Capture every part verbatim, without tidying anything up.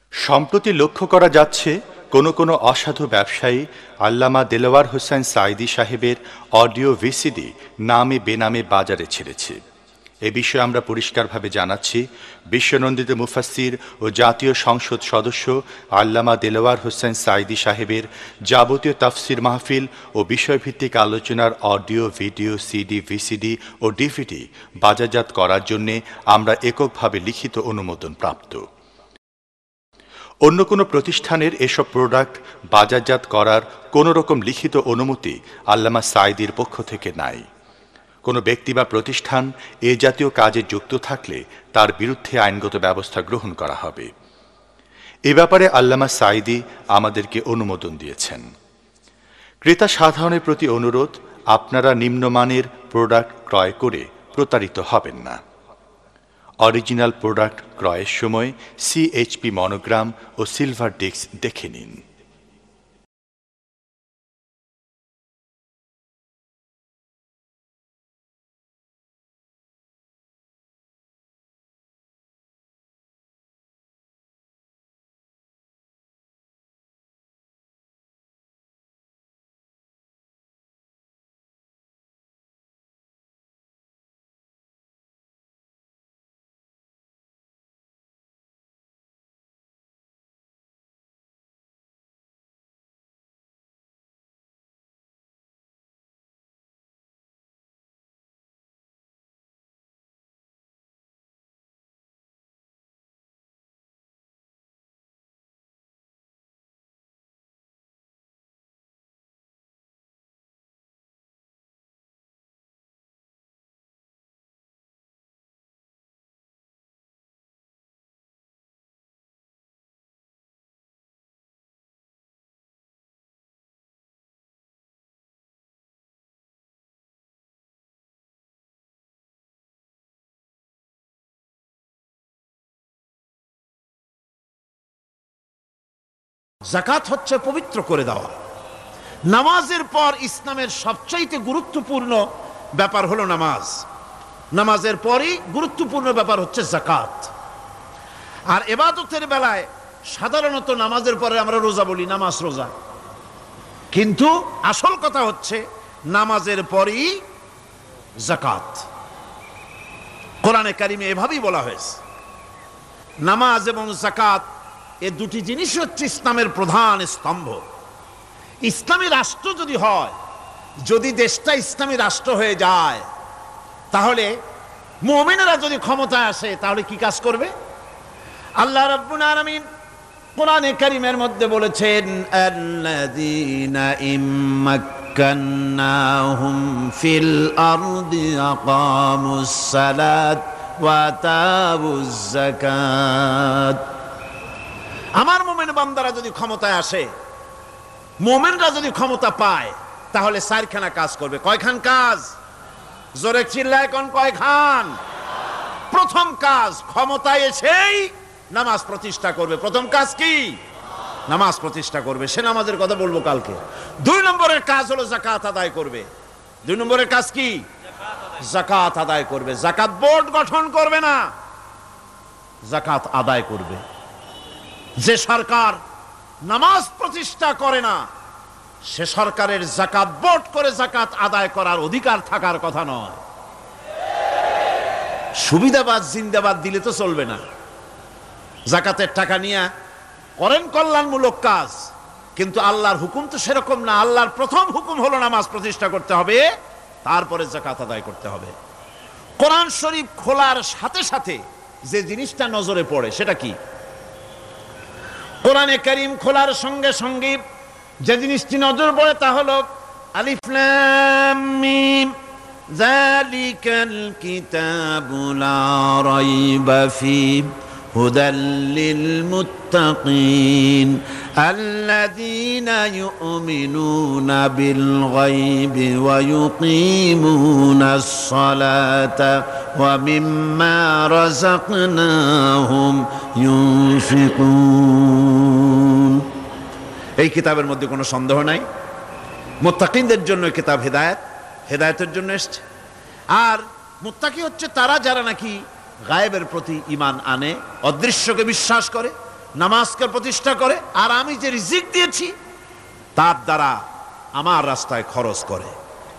সম্প্রতি লক্ষ্য করা যাচ্ছে কোনো কোনো অসাধু ব্যবসায়ী আল্লামা দেলোয়ার হোসেন সাঈদী সাহেবের অডিও ভিসিডি নামে বেনামে বাজারে ছেড়েছে। এ বিষয়ে আমরা পরিষ্কারভাবে জানাচ্ছি, বিশ্বনন্দিত মুফাসসির ও জাতীয় সংসদ সদস্য আল্লামা দেলোয়ার হোসেন সাঈদী সাহেবের যাবতীয় তাফসির মাহফিল ও বিষয়ভিত্তিক আলোচনার অডিও, ভিডিও, সিডি, ভিসিডি ও ডিভিডি বাজারজাত করার জন্যে আমরা এককভাবে লিখিত অনুমোদন প্রাপ্ত। অন্য কোনো প্রতিষ্ঠানের এসব প্রোডাক্ট বাজারজাত করার কোনো রকম লিখিত অনুমতি আল্লামা সাঈদীর পক্ষ থেকে নাই। কোনো ব্যক্তি বা প্রতিষ্ঠান এ জাতীয় কাজে যুক্ত থাকলে তার বিরুদ্ধে আইনগত ব্যবস্থা গ্রহণ করা হবে। এ ব্যাপারে আল্লামা সাঈদী আমাদেরকে অনুমোদন দিয়েছেন। ক্রেতা সাধারণের প্রতি অনুরোধ, আপনারা নিম্নমানের প্রোডাক্ট ক্রয় করে প্রতারিত হবেন না। অরিজিনাল প্রোডাক্ট ক্রয়ের সময় সিএইচপি মনোগ্রাম ও সিলভার ডিস্ক দেখে নিন। যাকাত হচ্ছে পবিত্র করে দেওয়া। নামাজের পর ইসলামের সবচাইতে গুরুত্বপূর্ণ ব্যাপার হলো নামাজ। নামাজের পরই গুরুত্বপূর্ণ ব্যাপার হচ্ছে যাকাত। আর ইবাদতের বেলায় সাধারণত নামাজের পরে আমরা রোজা বলি, নামাজ রোজা, কিন্তু আসল কথা হচ্ছে নামাজের পরই যাকাত। কোরআনে কারিমে এভাবেই বলা হয়েছে। নামাজ এবং যাকাত এ দুটি জিনিস হচ্ছে ইসলামের প্রধান স্তম্ভ। ইসলামী রাষ্ট্র যদি হয়, যদি দেশটা ইসলামী রাষ্ট্র হয়ে যায়, তাহলে মুমিনেরা যদি ক্ষমতায় আসে তাহলে কি কাজ করবে? আল্লাহ রাব্বুল আলামিন কোরআনে কারীমের মধ্যে বলেছেন, আল্লাযীনা ইম্মাক্কান্নাহুম ফিল আরদি আকামুস সালাত ওয়া আতাউজ যাকাত। আমার মুমিন বান্দারা যদি ক্ষমতায় আসে, মুমিনরা যদি ক্ষমতা পায়, তাহলে চারখানা কাজ করবে। কয়খান কাজ? জোরে চিল্লায় কোন কয়খান? প্রথম কাজ, ক্ষমতায় এসেই নামাজ প্রতিষ্ঠা করবে। প্রথম কাজ কি? নামাজ প্রতিষ্ঠা করবে। সে নামাজের কথা বলবো কালকে। দুই নম্বরের কাজ হলো যাকাত আদায় করবে। দুই নম্বরের কাজ কি? যাকাত আদায় করবে। যাকাত বোর্ড গঠন করবে না, যাকাত আদায় করবে। যে সরকার নামাজ প্রতিষ্ঠা করে না, সে সরকারের যাকাত বোর্ড করে যাকাত আদায় করার অধিকার থাকার কথা নয়। সুবিধাবাদ জিন্দাবাদ দিলে তো চলবে না। যাকাতের টাকা নিয়ে করেন কল্যাণমূলক কাজ, কিন্তু আল্লাহর হুকুম তো সেরকম না। আল্লাহর প্রথম হুকুম হলো নামাজ প্রতিষ্ঠা করতে হবে, তারপরে যাকাত আদায় করতে হবে। কোরআন শরীফ খোলার সাথে সাথে যে জিনিসটা নজরে পড়ে সেটা কি? কোরআনে কারীম খোলার সঙ্গে সঙ্গে যে জিনিসটি নজর পড়ে তা হলো আলিফ লাম মিম, যালিকাল কিতাবু লা রাইবা ফীহি হুদাল লিল মুত্তাকিন আল্লাযীনা ইউমিনুনা বিল গায়বি ওয়া ইউকিমুনাস সালাতা ওয়া মিম্মা রাযাকনাহুম ইউনফিকুন। এই কিতাবের মধ্যে কোনো সন্দেহ নাই, মুত্তাকিনদের জন্য কিতাব হেদায়েত, হেদায়েতের জন্য এসেছে। আর মুত্তাকি হচ্ছে তারা যারা নাকি গায়েবের প্রতি ঈমান আনে, অদৃশ্যকে বিশ্বাস করে, নামাজকে প্রতিষ্ঠা করে, আর আমি যে রিজিক দিয়েছি তার দ্বারা আমার রাস্তায় খরচ করে।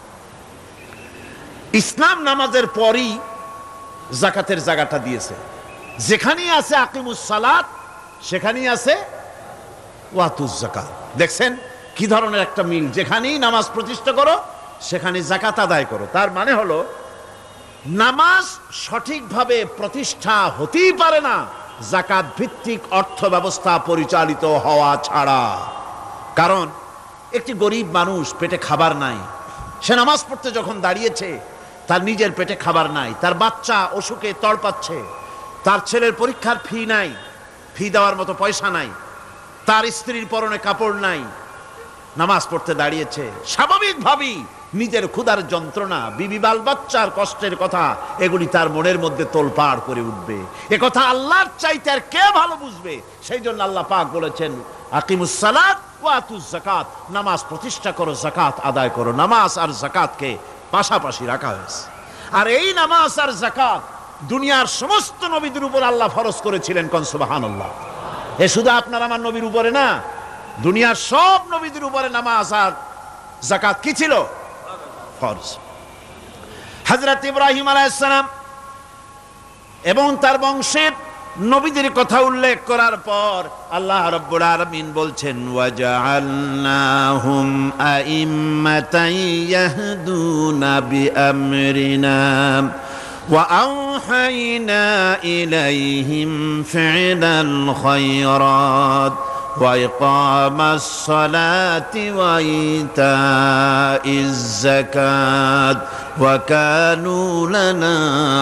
ইসলাম নামাজের পরই যাকাতের জায়গাটা দিয়েছে। যেখানেই আছে আকিমুস সালাত, সেখানেই আছে ওয়াতুজ যাকাত। দেখছেন কি ধরনের একটা মিল, যেখানেই নামাজ প্রতিষ্ঠা করো সেখানে যাকাত আদায় করো। তার মানে হলো নামাজ সঠিকভাবে প্রতিষ্ঠা হতেই পারে না যাকাত ভিত্তিক অর্থ ব্যবস্থা পরিচালিত হওয়া ছাড়া। কারণ একটি গরিব মানুষ, পেটে খাবার নাই, সে নামাজ পড়তে যখন দাঁড়িয়েছে তার নিজের পেটে খাবার নাই, তার বাচ্চা অসুখে তড়পাচ্ছে, তার ছেলের পরীক্ষার ফি নাই, ফি দেওয়ার মতো পয়সা নাই, তার স্ত্রীর পরনে কাপড় নাই, নামাজ পড়তে দাঁড়িয়েছে, স্বাভাবিকভাবেই নিজের ক্ষুধার যন্ত্রণা, বিবি বাল বাচ্চার কষ্টের কথা এগুলি তার মনের মধ্যে তোলপাড় করে উঠবে। এ কথা আল্লাহর চাইতে আর কে ভালো বুঝবে? সেই জন্য আল্লাহ পাক বলেছেন আকিমুস সালাত ওয়া আতুজ যাকাত, নামাজ প্রতিষ্ঠা করো, যাকাত আদায় করো। নামাজ আর যাকাতকে পাশাপাশি রাখা হয়েছে। আর এই নামাজ আর যাকাত দুনিয়ার সমস্ত নবীদের উপর আল্লাহ ফরজ করেছিলেন। কোন সুবহানাল্লাহ। এ শুধু আপনার আমার নবীর উপরে না, দুনিয়ার সব নবীদের উপরে নামাজ আর যাকাত কি ছিল? ফরজ। হযরত ইব্রাহিম আলাইহিস সালাম এবং তার বংশের নবীদের কথা উল্লেখ করার পর আল্লাহ রাব্বুল আলামিন বলছেন ওয়াজআলনাহুম আইম্মাতান ইয়াহদুনা বিআমরিনা ওয়া আওহাইনা ইলাইহিম ফি'লাল খায়রাত ওয়া ইকামাস সালাতি ওয়া ইতাইজ যাকাত ওয়া কানু লানা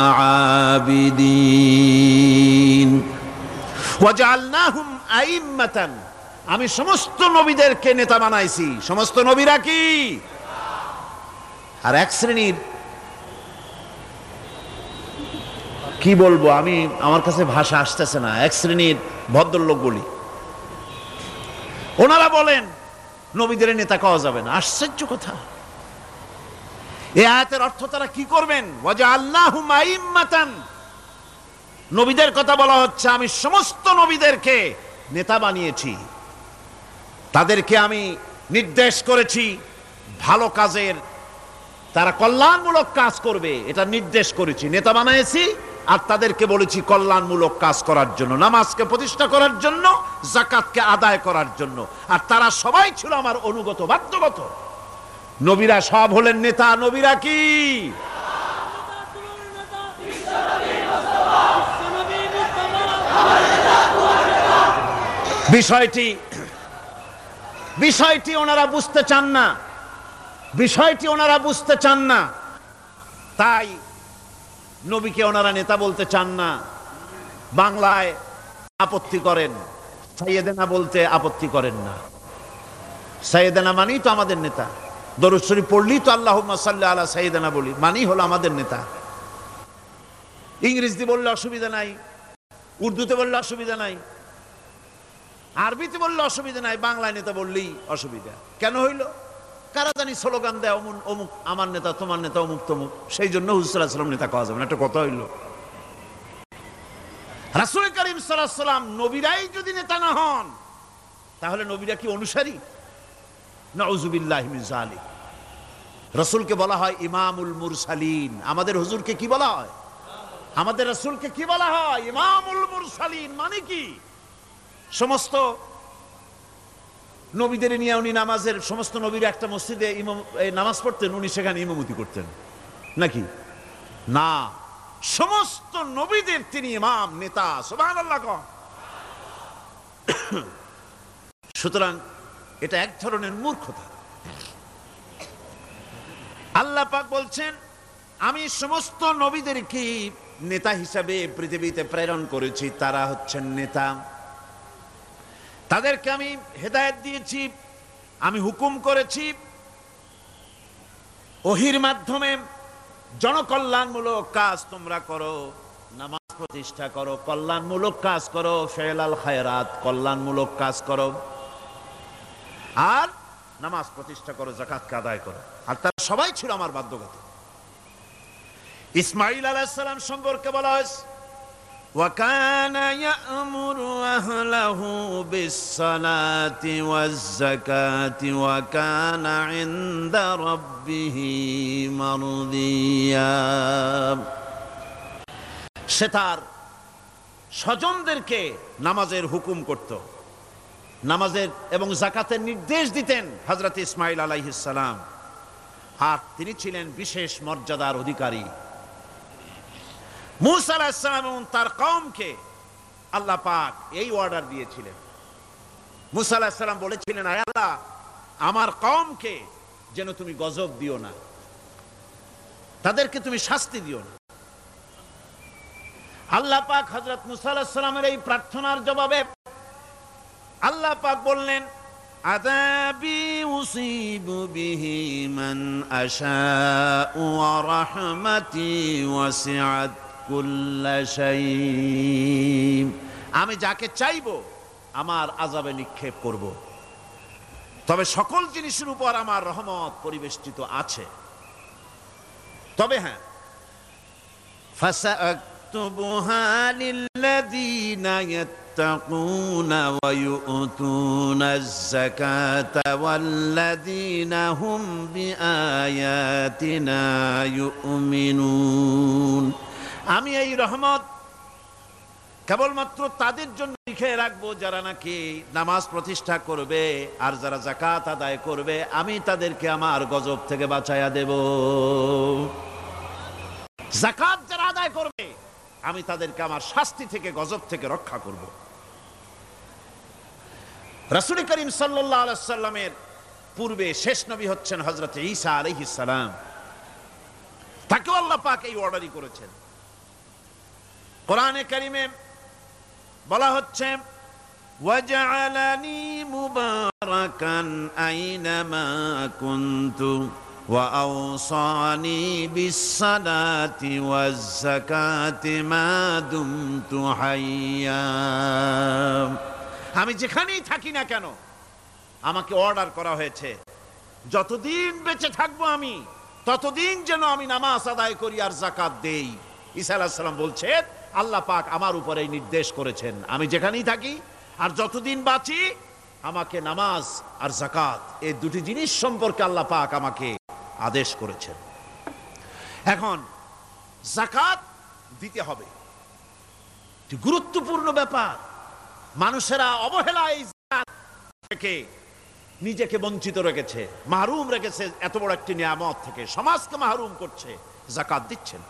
আবিদিন। ওয়াজআলনাহুম আইম্মাতান, আমি সমস্ত নবীদেরকে নেতা বানাইছি। সমস্ত নবীরা কি? আর এক শ্রেণীর, কি বলবো আমি, আমার কাছে ভাষা আসতেছে না, এক শ্রেণীর ভদ্রলোক বলি, ওনারা বলেন নবীদের নেতা কওয়া যাবে না। আশ্চর্য কথা। এই আয়াতের অর্থ তারা কি করবেন? ওয়াজআলনাহুম আইম্মাতান, নবীদের কথা বলা হচ্ছে আমি সমস্ত নবীদেরকে নেতা বানিয়েছি, তাদেরকে আমি নির্দেশ করেছি ভালো কাজের, তারা কল্যাণমূলক কাজ করবে এটা নির্দেশ করেছি, নেতা বানিয়েছি। আর তাদেরকে বলেছি কল্যাণমূলক কাজ করার জন্য, নামাজকে প্রতিষ্ঠা করার জন্য, যাকাতকে আদায় করার জন্য। আর তারা সবাই ছিল আমার অনুগত, বাধ্যগত। নবীরা সব হলেন নেতা। নবীরা কি? বিষয়টি বিষয়টি ওনারা বুঝতে চান না, বিষয়টি ওনারা বুঝতে চান না, তাই নবীকে ওনারা নেতা বলতে চান না। বাংলায় আপত্তি করেন, সাইয়েদেনা বলতে আপত্তি করেন না। সাইয়েদেনা মানেই তো আমাদের নেতা। দরুদ শরীফ পড়লেই তো আল্লাহুম্মা সাল্লি আলা সাইয়েদেনা বলি, মানেই হলো আমাদের নেতা। ইংরেজিতে বললে অসুবিধা নাই, উর্দুতে বললে অসুবিধা নাই, আরবিতে বললে অসুবিধা নাই, বাংলায় নেতা বললেই অসুবিধা। কেন হইল? কারা জানি স্লোগান দেয় অমুক অমুক আমার নেতা, তোমার নেতা অমুক তমুক, সেই জন্য হুজুর সাল্লাল্লাহু আলাইহি ওয়াসাল্লাম নেতা কওয়া যাবে না। একটা কথা হইল, রাসূল করিম সাল্লাল্লাহু আলাইহি ওয়াসাল্লাম নবীরাই যদি নেতা না হন তাহলে নবীরা কি অনুসারী? নাউযুবিল্লাহি মিন যালিক। রাসূলকে বলা হয় ইমামুল মুরসালিন। আমাদের হুজুরকে কি বলা হয়? আমাদের রাসূলকে কি বলা হয়? ইমামুল মুরসালিন। মানে কি? সমস্ত নবীদের নিয়ে উনি নামাজের, সমস্ত নবীর একটা মসজিদে ইমাম নামাজ পড়তেন, উনি সেখানে ইমামতি করতেন নাকি? না, সমস্ত নবীদের তিনি ইমাম, নেতা। সুবহানাল্লাহ। সুতরাং এটা এক ধরনের মূর্খতা। আল্লাহ পাক বলছেন আমি সমস্ত নবীদেরকে নেতা হিসাবে পৃথিবীতে প্রেরণ করেছি, তারা হচ্ছেন নেতা। তাদেরকে আমি হেদায়েত দিয়েছি, আমি হুকুম করেছি ওহীর মাধ্যমে জনকল্যাণমূলক কাজ তোমরা করো, নামাজ প্রতিষ্ঠা করো, কল্যাণমূলক কাজ করো, ফেলাল খায়রাত, কল্যাণমূলক কাজ করো, আর নামাজ প্রতিষ্ঠা করো, যাকাতকে আদায় করো। আর তারা সবাই ছিল আমার বাধ্যগত। ইসমাঈল আলাইহিস সালাম সম্পর্কে বলা হয়েছে وَكَانَ يَأْمُرُ أَهْلَهُ بِالصَّلَاةِ وَالزَّكَاةِ وَكَانَ عِندَ رَبِّهِ مَرْضِيًّا। সে তার স্বজনদেরকে নামাজের হুকুম করত, নামাজের এবং যাকাতের নির্দেশ দিতেন হযরত ইসমাঈল আলাইহিস সালাম। আর তিনি ছিলেন বিশেষ মর্যাদার অধিকারী। মূসা আলাইহিস সালাম এবং তার কওমকে আল্লাহ পাক এই অর্ডার দিয়েছিলেন। মূসা আলাইহিস সালাম বলেছিলেন, আয় আল্লাহ, আমার কওমকে যেন তুমি গজব দিও না, তাদেরকে তুমি শাস্তি দিও না। আল্লাহ পাক হযরত মূসা আলাইহিস সালামের এই প্রার্থনার জবাবে আল্লাহ পাক বললেন, আযাবি উসিবু বিহি মান আশাউ ওয়া রাহমাতি ওয়াসিআত কুল্লা শাই। আমি যাকে চাইবো আমার আযাবে নিক্ষেপ করব, তবে সকল জিনিসের উপর আমার রহমত পরিবেষ্টিত আছে। তবে হ্যাঁ, ফাসাআকতুবুহা লিল্লাযীনা ইয়াত্তাকুনা ওয়া ইউতুনাজ যাকাতা ওয়াল্লাযীনা হুম বিআয়াতিনা ইউমিনুন। আমি এই রহমত কেবলমাত্র তাদের জন্য লিখে রাখবো যারা নাকি নামাজ প্রতিষ্ঠা করবে আর যারা যাকাত আদায় করবে, আমি তাদেরকে আমার গজব থেকে বাঁচাইয়া দেব। যাকাত যারা আদায় করবে আমি তাদেরকে আমার শাস্তি থেকে, গজব থেকে রক্ষা করব। রাসূল করিম সাল্লাল্লাহু আলাইহি ওয়াসাল্লামের পূর্বে শেষ নবী হচ্ছেন হযরত ঈসা আলাইহিস সালাম। তাকেও আল্লাহ পাক এই অর্ডারই করেছেন। কোরআনে কারিমে বলা হচ্ছে, ওয়াজআলানি মুবারাকান আইনামা কুনতু ওয়া আওসানি বিসসালাতি ওয়াজ যাকাতি মা দুমতু হাইয়া। আমি যেখানেই থাকি না কেন আমাকে অর্ডার করা হয়েছে যতদিন বেঁচে থাকবো আমি ততদিন যেন আমি নামাজ আদায় করি আর যাকাত দেই। ঈসা আলাইহিস সালাম বলছেন, আল্লাহ পাক আমার উপরে নির্দেশ করেছেন আমি যেখানেই থাকি আর যতদিন বাঁচি আমাকে নামাজ আর যাকাত এই দুটি জিনিস সম্পর্কে আল্লাহ পাক আমাকে আদেশ করেছেন। এখন যাকাত দিতে হবে, গুরুত্বপূর্ণ ব্যাপার। মানুষেরা অবহেলায় এই যাকাত থেকে নিজেকে বঞ্চিত রেখেছে, মাহরুম রেখেছে এত বড় একটি নিয়ামত থেকে, সমাজকে মাহরুম করছে, যাকাত দিচ্ছেন।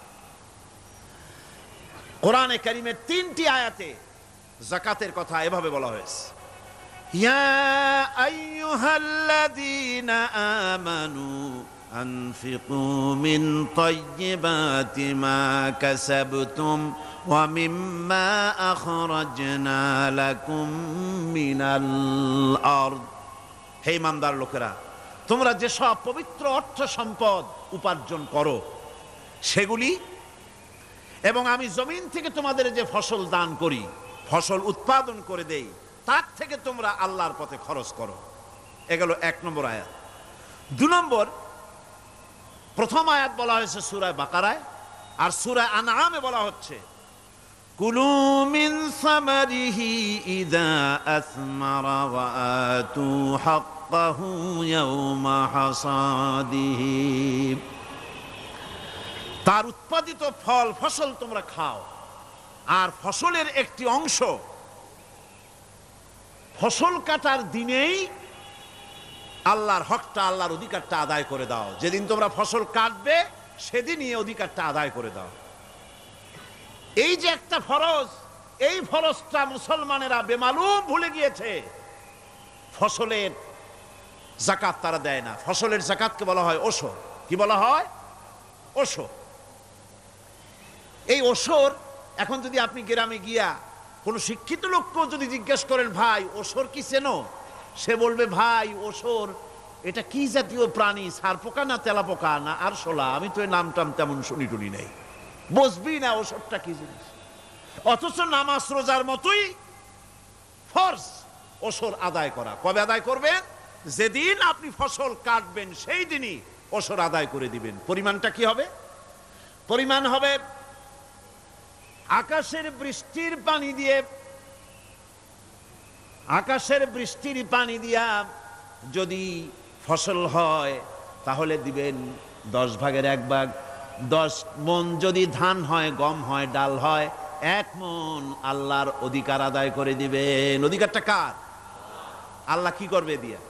কোরআনে কারিমের তিনটি আয়াতে যাকাতের কথা এভাবে বলা হয়েছে, ইয়া আইয়ুহাল্লাযীনা আমানু আনফিকু মিন তাইয়্যিবাতি মা কাসাবতুম ওয়া মিম্মা আখরাজনা লাকুম মিনাল আরদ। হে ইমানদার লোকেরা, তোমরা যেসব পবিত্র অর্থ সম্পদ উপার্জন করো সেগুলি, এবং আমি জমিন থেকে তোমাদের যে ফসল দান করি, ফসল উৎপাদন করে দেই, তার থেকে তোমরা আল্লাহর পথে খরচ করো। এগুলো এক নম্বর আয়াত। দু নম্বর, প্রথম আয়াত বলা হয়েছে সূরা বাকারায়, আর সূরা আনআমে বলা হচ্ছে, কুলু মিন সামারিহি ইযা আসমারা ওয়া আতু হাক্কাহু ইয়াওমা হাসাদিহি। তার উৎপাদিত ফল ফসল তোমরা খাও, আর ফসলের একটি অংশ ফসল কাটার দিনেই আল্লাহর হকটা, আল্লাহর অধিকারটা আদায় করে দাও। যেদিন তোমরা ফসল কাটবে সেদিনই অধিকারটা আদায় করে দাও। এই যে একটা ফরজ, এই ফরজটা মুসলমানেরা বেমালুম ভুলে গিয়েছে। ফসলের যাকাত তারা দেয় না। ফসলের যাকাতকে বলা হয় ওশর। কি বলা হয়? ওশর। এই ওশর এখন যদি আপনি গ্রামে গিয়া কোনো শিক্ষিত লোককেও যদি জিজ্ঞেস করেন, ভাই ওশর কি চেনো, সে বলবে, ভাই ওশর এটা কি জাতীয় প্রাণী, সারপোকা না তেলাপোকা না আরশোলা, আমি তো এই নামটাম তেমন শুনি টুনি নেই, বুঝবি না ওশরটা কি জিনিস। অথচ নামাজ রোজার মতোই ফরজ ওশর আদায় করা। কবে আদায় করবেন? যেদিন আপনি ফসল কাটবেন সেই দিনই ওশর আদায় করে দিবেন। পরিমাণটা কি হবে? পরিমাণ হবে আকাশের বৃষ্টির পানি দিয়ে আকাশের বৃষ্টির পানি দিয়া যদি ফসল হয় তাহলে দিবেন দশ ভাগের এক ভাগ। দশ মন যদি ধান হয়, গম হয়, ডাল হয়, এক মন আল্লাহর অধিকার আদায় করে দিবেন। অধিকারটা কার? আল্লাহ কি করবে দিয়া?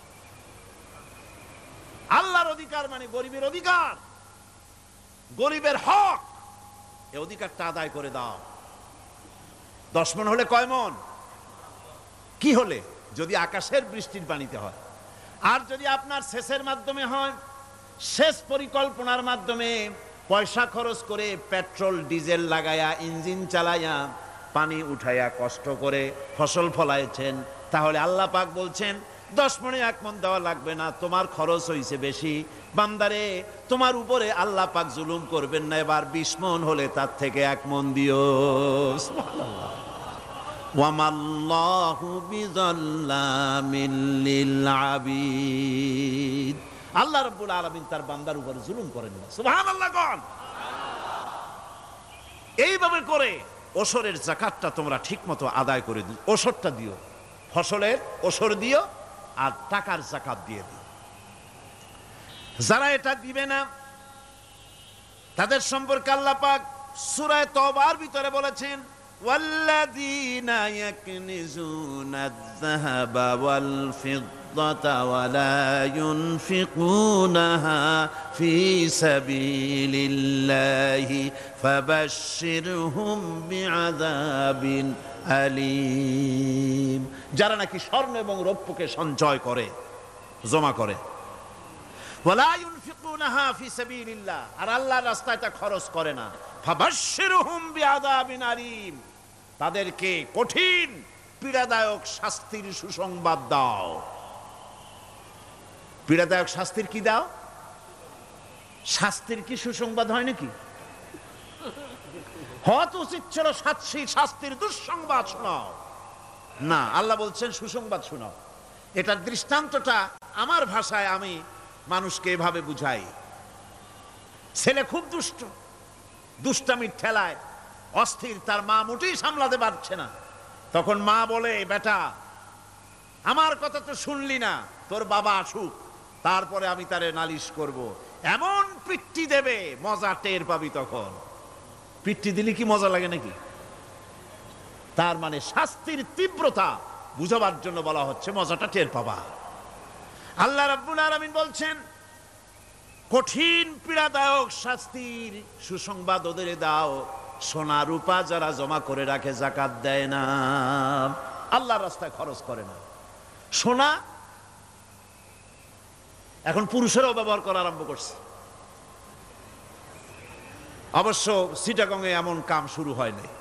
আল্লাহর অধিকার মানে গরিবের অধিকার, গরিবের হক। এই অধিকারটা আদায় করে দাও। দশ মন হলে কয় মন? কি হলে? যদি আকাশের বৃষ্টির পানিতে হয়। আর যদি আপনার সেচের মাধ্যমে হয়, সেচ পরিকল্পনার মাধ্যমে পয়সা খরচ করে পেট্রোল ডিজেল লাগায়া ইঞ্জিন চালাইয়া পানি উঠাইয়া কষ্ট করে ফসল ফলাইছেন, তাহলে আল্লাহ পাক বলছেন দশ মনে এক মন দেওয়া লাগবে না, তোমার খরচ হইছে বেশি। বান্দারে, তোমার উপরে আল্লাহ পাক জুলুম করবেন না, এবার বিশ মন হলে তার থেকে এক মন দিও। সুবহানাল্লাহ। ওয়ামাল্লাহু বিযাল্লামিল লিল আবিদ। আল্লাহ রাব্বুল আলামিন তার বান্দার উপরে জুলুম করেন না। সুবহানাল্লাহ। কোন এইভাবে করে ওসরের যাকাতটা তোমরা ঠিকমতো আদায় করে দিও। ওসরটা দিও, ফসলের ওসর দিও আর টাকার যাকাত দিয়ে দিও। যারা এটা দিবে না তাদের সম্পর্কে আল্লাহ পাক সূরা তওবার ভিতরে বলেছেন, ওয়াল্লাযীনা ইয়াকনিজুনা আয-যাহাবা ওয়াল ফিদ্দাতা ওয়া লা ইউনফিকুনাহা ফী সাবিলিল্লাহি ফাবাশশিরহুম বিআযাবিন আলীম। যারা নাকি স্বর্ণ এবং রৌপ্যকে সঞ্চয় করে, জমা করে, ওয়ালা ইউনফিকুনাহা ফী সাবিলিল্লাহ, আর আল্লাহর রাস্তায় তা খরচ করে না, ফাবাশশিরহুম বিআযাবিন আলীম, তাদেরকে কঠিন পীড়াদায়ক শাস্তির সুসংবাদ দাও। পীড়াদায়ক শাস্তির কি দাও? শাস্তির কি সুসংবাদ হয় নাকি? হয়তো উচিত ছিল শাস্তি শাস্তির দুঃসংবাদ শোনাও, না, আল্লাহ বলছেন সুসংবাদ শোনাও। এটার দৃষ্টান্তটা আমার ভাষায় আমি মানুষকে এভাবে বুঝাই। ছেলে খুব দুষ্ট, দুষ্টামির ঠেলায় অস্থির, তার মা মোটেই সামলাতে পারছে না। তখন মা বলে, বেটা আমার কথা তো শুনলি না, তোর বাবা আসুক, তারপরে আমি তারে নালিশ করব। এমন পিট্টি দেবে, মজা টের পাবি। তখন পিট্টি দিলে কি মজা লাগে নাকি? তার মানে শাস্তির তীব্রতা বুঝাবার জন্য বলা হচ্ছে, মজাটা টের পাবা। আল্লাহ রাব্বুল আলামিন বলছেন, কঠিন পীড়াদায়ক শাস্তির সুসংবাদ ওদের দাও, সোনা রূপা যারা জমা করে রাখে, যাকাত দেয় না, আল্লাহর রাস্তায় খরচ করে না। সোনা এখন পুরুষেরাও ব্যবহার করা আরম্ভ করছে। অবশ্য চিটাগংয়ে এমন কাম শুরু হয় নাই।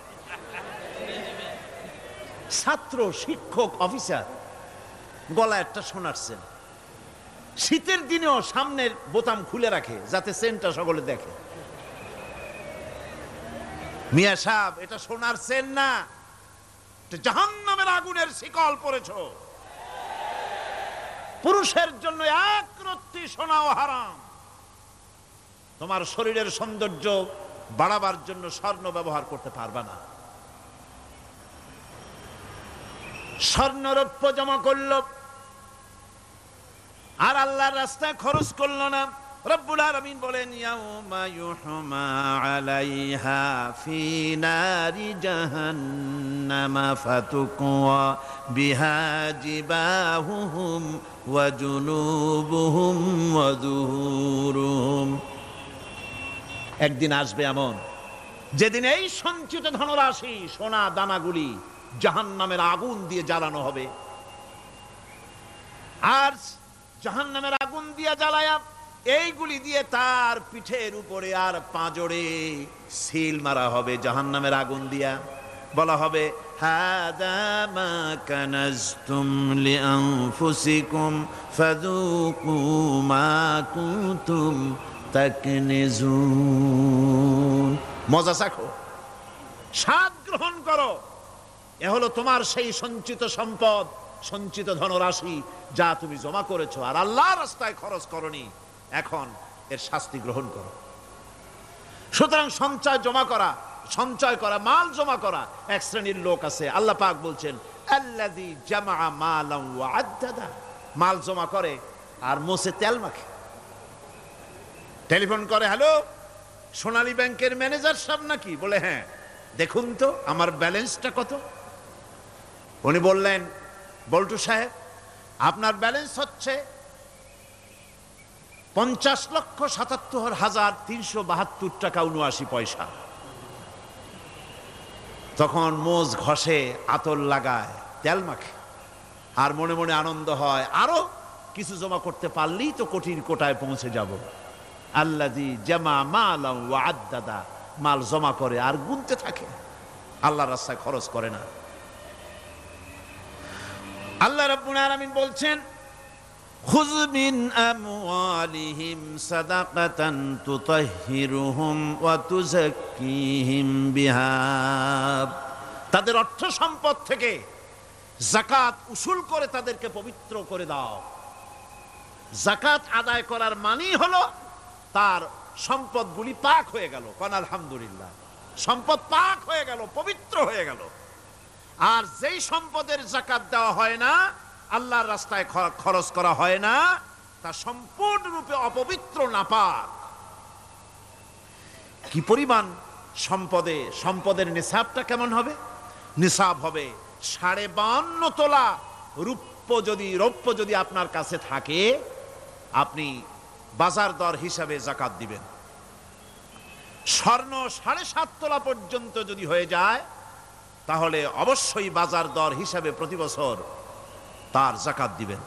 ছাত্র, শিক্ষক, অফিসার গলায় একটা সোনার চেন, শীতের দিনেও সামনের বোতাম খুলে রাখে যাতে চেনটা সকলে দেখে। মিয়া সাহেব, এটা সোনার চেন না, এটা জাহান্নামের আগুনের শিকল পড়েছ। পুরুষের জন্য এক রত্তি সোনাও হারাম। তোমার শরীরের সৌন্দর্য বাড়াবার জন্য স্বর্ণ ব্যবহার করতে পারবা না। স্বর্ণ রৌপ্য জমা করল আর আল্লাহর রাস্তায় খরচ করল না। রব্বুল আলামিন বলেন, ইয়াউমা ইউহমা আলাইহা ফি নারি জাহান্নামা ফাতুকওয়া বিহা জিবাহুহুম ওয়া জুনুবুহুম ওয়া যুহুরুহুম। একদিন আসবে এমন, যেদিন এই সঞ্চিত ধনরাশি, সোনা দানাগুলি জাহান্নামের আগুন দিয়ে জ্বালানো হবে। আর জাহান্নামের আগুন দিয়ে জ্বালায়া এইগুলি দিয়ে তার পিঠের উপরে আর পাঁজরে সিল মারা হবে জাহান্নামের আগুন দিয়া। বলা হবে, হাদা মা কানাজতুম লিআনফুসিকুম ফাযুকু মা কুনতুম তাকনিজুন। মজা চাখো, স্বাদ গ্রহণ করো, এ হলো তোমার সেই সঞ্চিত সম্পদ, সঞ্চিত ধনরাশি যা তুমি জমা করেছো আর আল্লাহর রাস্তায় খরচ করনি। এখন এর শাস্তি গ্রহণ করো। সুতরাং সঞ্চয় জমা করা সঞ্চয় করা, মাল জমা করা এক শ্রেণীর লোক আছে। আল্লাহ পাক বলছেন আল্লাযী জামা মালান ওয়া আদ্দাদা, মাল জমা করে আর মোছে তেল মাখে। টেলিফোন করে, হ্যালো সোনালী ব্যাংকের ম্যানেজার সাহেব নাকি? বলে হ্যাঁ, দেখুন তো আমার ব্যালেন্সটা কত। উনি বললেন, বল্টু সাহেব আপনার ব্যালেন্স হচ্ছে পঞ্চাশ লক্ষ সাতাত্তর হাজার তিনশো বাহাত্তর টাকা উনআশি পয়সা। তখন মোজ ঘষে, আতর লাগায়, তেল মাখে, আর মনে মনে আনন্দ হয়, আরো কিছু জমা করতে পারলেই তো কোটির কোটায় পৌঁছে যাব। আল্লাযী জামা মালান ওয়া আদ্দাদা, মাল জমা করে আর গুনতে থাকে, আল্লাহর রাস্তায় খরচ করে না। আল্লাহ রাব্বুল আলামিন বলছেন খুয মিন আমওয়ালিহিম সাদাকাতান তুতাহহিরুহুম ওয়া তুযাক্কিহিম বিহা, তাদের অর্থ সম্পদ থেকে যাকাত উসুল করে তাদেরকে পবিত্র করে দাও। যাকাত আদায় করার মানেই হলো তার সম্পদগুলি পাক হয়ে গেল। কোন আলহামদুলিল্লাহ, সম্পদ পাক হয়ে গেল, পবিত্র হয়ে গেল। আর যেই সম্পদের যাকাত দেওয়া হয় না, আল্লাহর রাস্তায় খরচ করা হয় না, তা সম্পূর্ণরূপে অপবিত্র, নাপাক। কি পরিমাণ সম্পদে, সম্পদের নিসাবটা কেমন হবে? নিসাব হবে সাড়ে বান্ন তোলা রূপ্য। যদি রৌপ্য যদি আপনার কাছে থাকে, আপনি বাজার দর হিসাবে যাকাত দিবেন। স্বর্ণ সাড়ে সাত তোলা পর্যন্ত যদি হয়ে যায়, তাহলে অবশ্যই বাজার দর হিসাবে প্রতি বছর তার যাকাত দিবেন।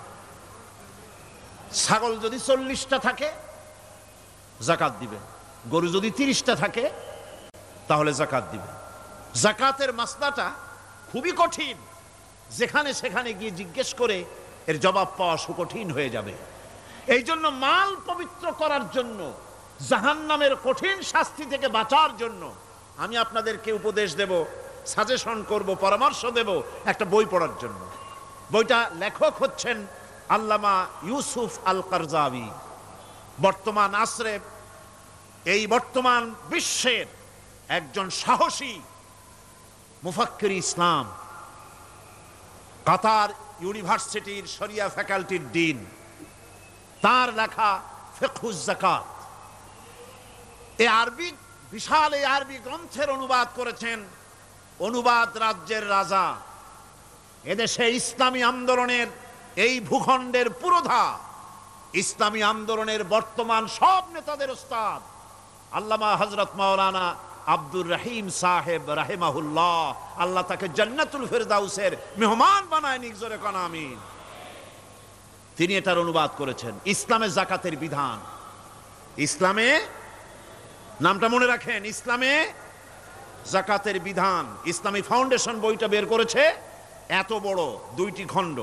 ছাগল যদি চল্লিশটা থাকে যাকাত দিবেন, গরু যদি তিরিশটা থাকে তাহলে যাকাত দিবেন। যাকাতের মাসলাটা খুবই কঠিন, যেখানে সেখানে গিয়ে জিজ্ঞেস করে এর জবাব পাওয়া সুকঠিন হয়ে যাবে। এই জন্য মাল পবিত্র করার জন্য, জাহান্নামের কঠিন শাস্তি থেকে বাঁচার জন্য আমি আপনাদেরকে উপদেশ দেব, সাজেশন করব, পরামর্শ দেব একটা বই পড়ার জন্য। বইটা লেখক হচ্ছেন আল্লামা ইউসুফ আল কারজাবী। বর্তমান আসরে, এই বর্তমান বিশ্বের একজন সাহসী মুফাক্কির ইসলাম, কাতার ইউনিভার্সিটির শরিয়া ফ্যাকাল্টির ডিন। তার লেখা ফিকহুজ যাকাত, এই আরবি, বিশাল এই আরবি গ্রন্থের অনুবাদ করেছেন অনুবাদ রাজ্যের রাজা, এদেশে ইসলামী আন্দোলনের, এই ভূখণ্ডের পুরোধা ইসলামী আন্দোলনের বর্তমান সব নেতাদের উস্তাদ আল্লামা হযরত মাওলানা আব্দুর রহিম সাহেব রাহিমাহুল্লাহ। আল্লাহ তাকে জান্নাতুল ফেরদাউসের মেহমান বানায় নিক, জোরে কোন আমিন। তিনি এটার অনুবাদ করেছেন ইসলামে যাকাতের বিধান। ইসলামে, নামটা মনে রাখেন, ইসলামে যাকাতের বিধান। ইসলামী ফাউন্ডেশন বইটা বের করেছে, এত বড় দুইটি খণ্ড।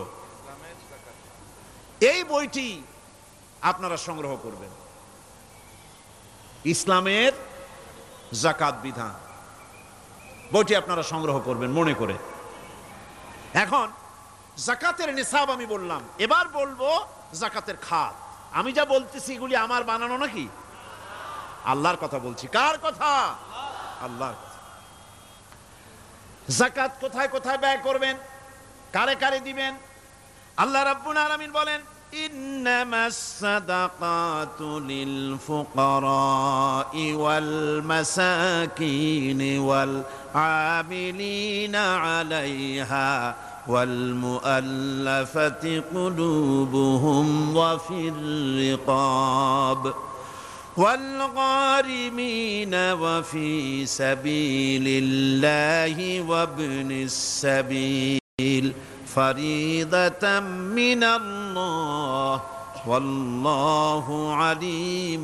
এই বইটি আপনারা সংগ্রহ করবেন, ইসলামের যাকাত বিধান, বইটি আপনারা সংগ্রহ করবেন মনে করে। এখন যাকাতের নিসাব আমি বললাম, এবার বলবো যাকাতের খাত। আমি যা বলতেছি এগুলি আমার বানানো নাকি? আল্লাহর কথা বলছি। কার কথা? আল্লাহর কথা। যাকাত কোথায় কোথায় ব্যয় করবেন, কারে কারে দিবেন? আল্লাহ রাব্বুল আলামিন বলেন ইন্নামাস সাদাকাতু লিল ফুকারাই ওয়াল মাসাকিন ওয়াল আমিলিনা আলাইহা ওয়াল মুআল্লাফাতি কুলুবুহুম ওয়া ফির রিকাব والغارمين وفي سبيل الله وابن السبيل فريضة من الله والله عليم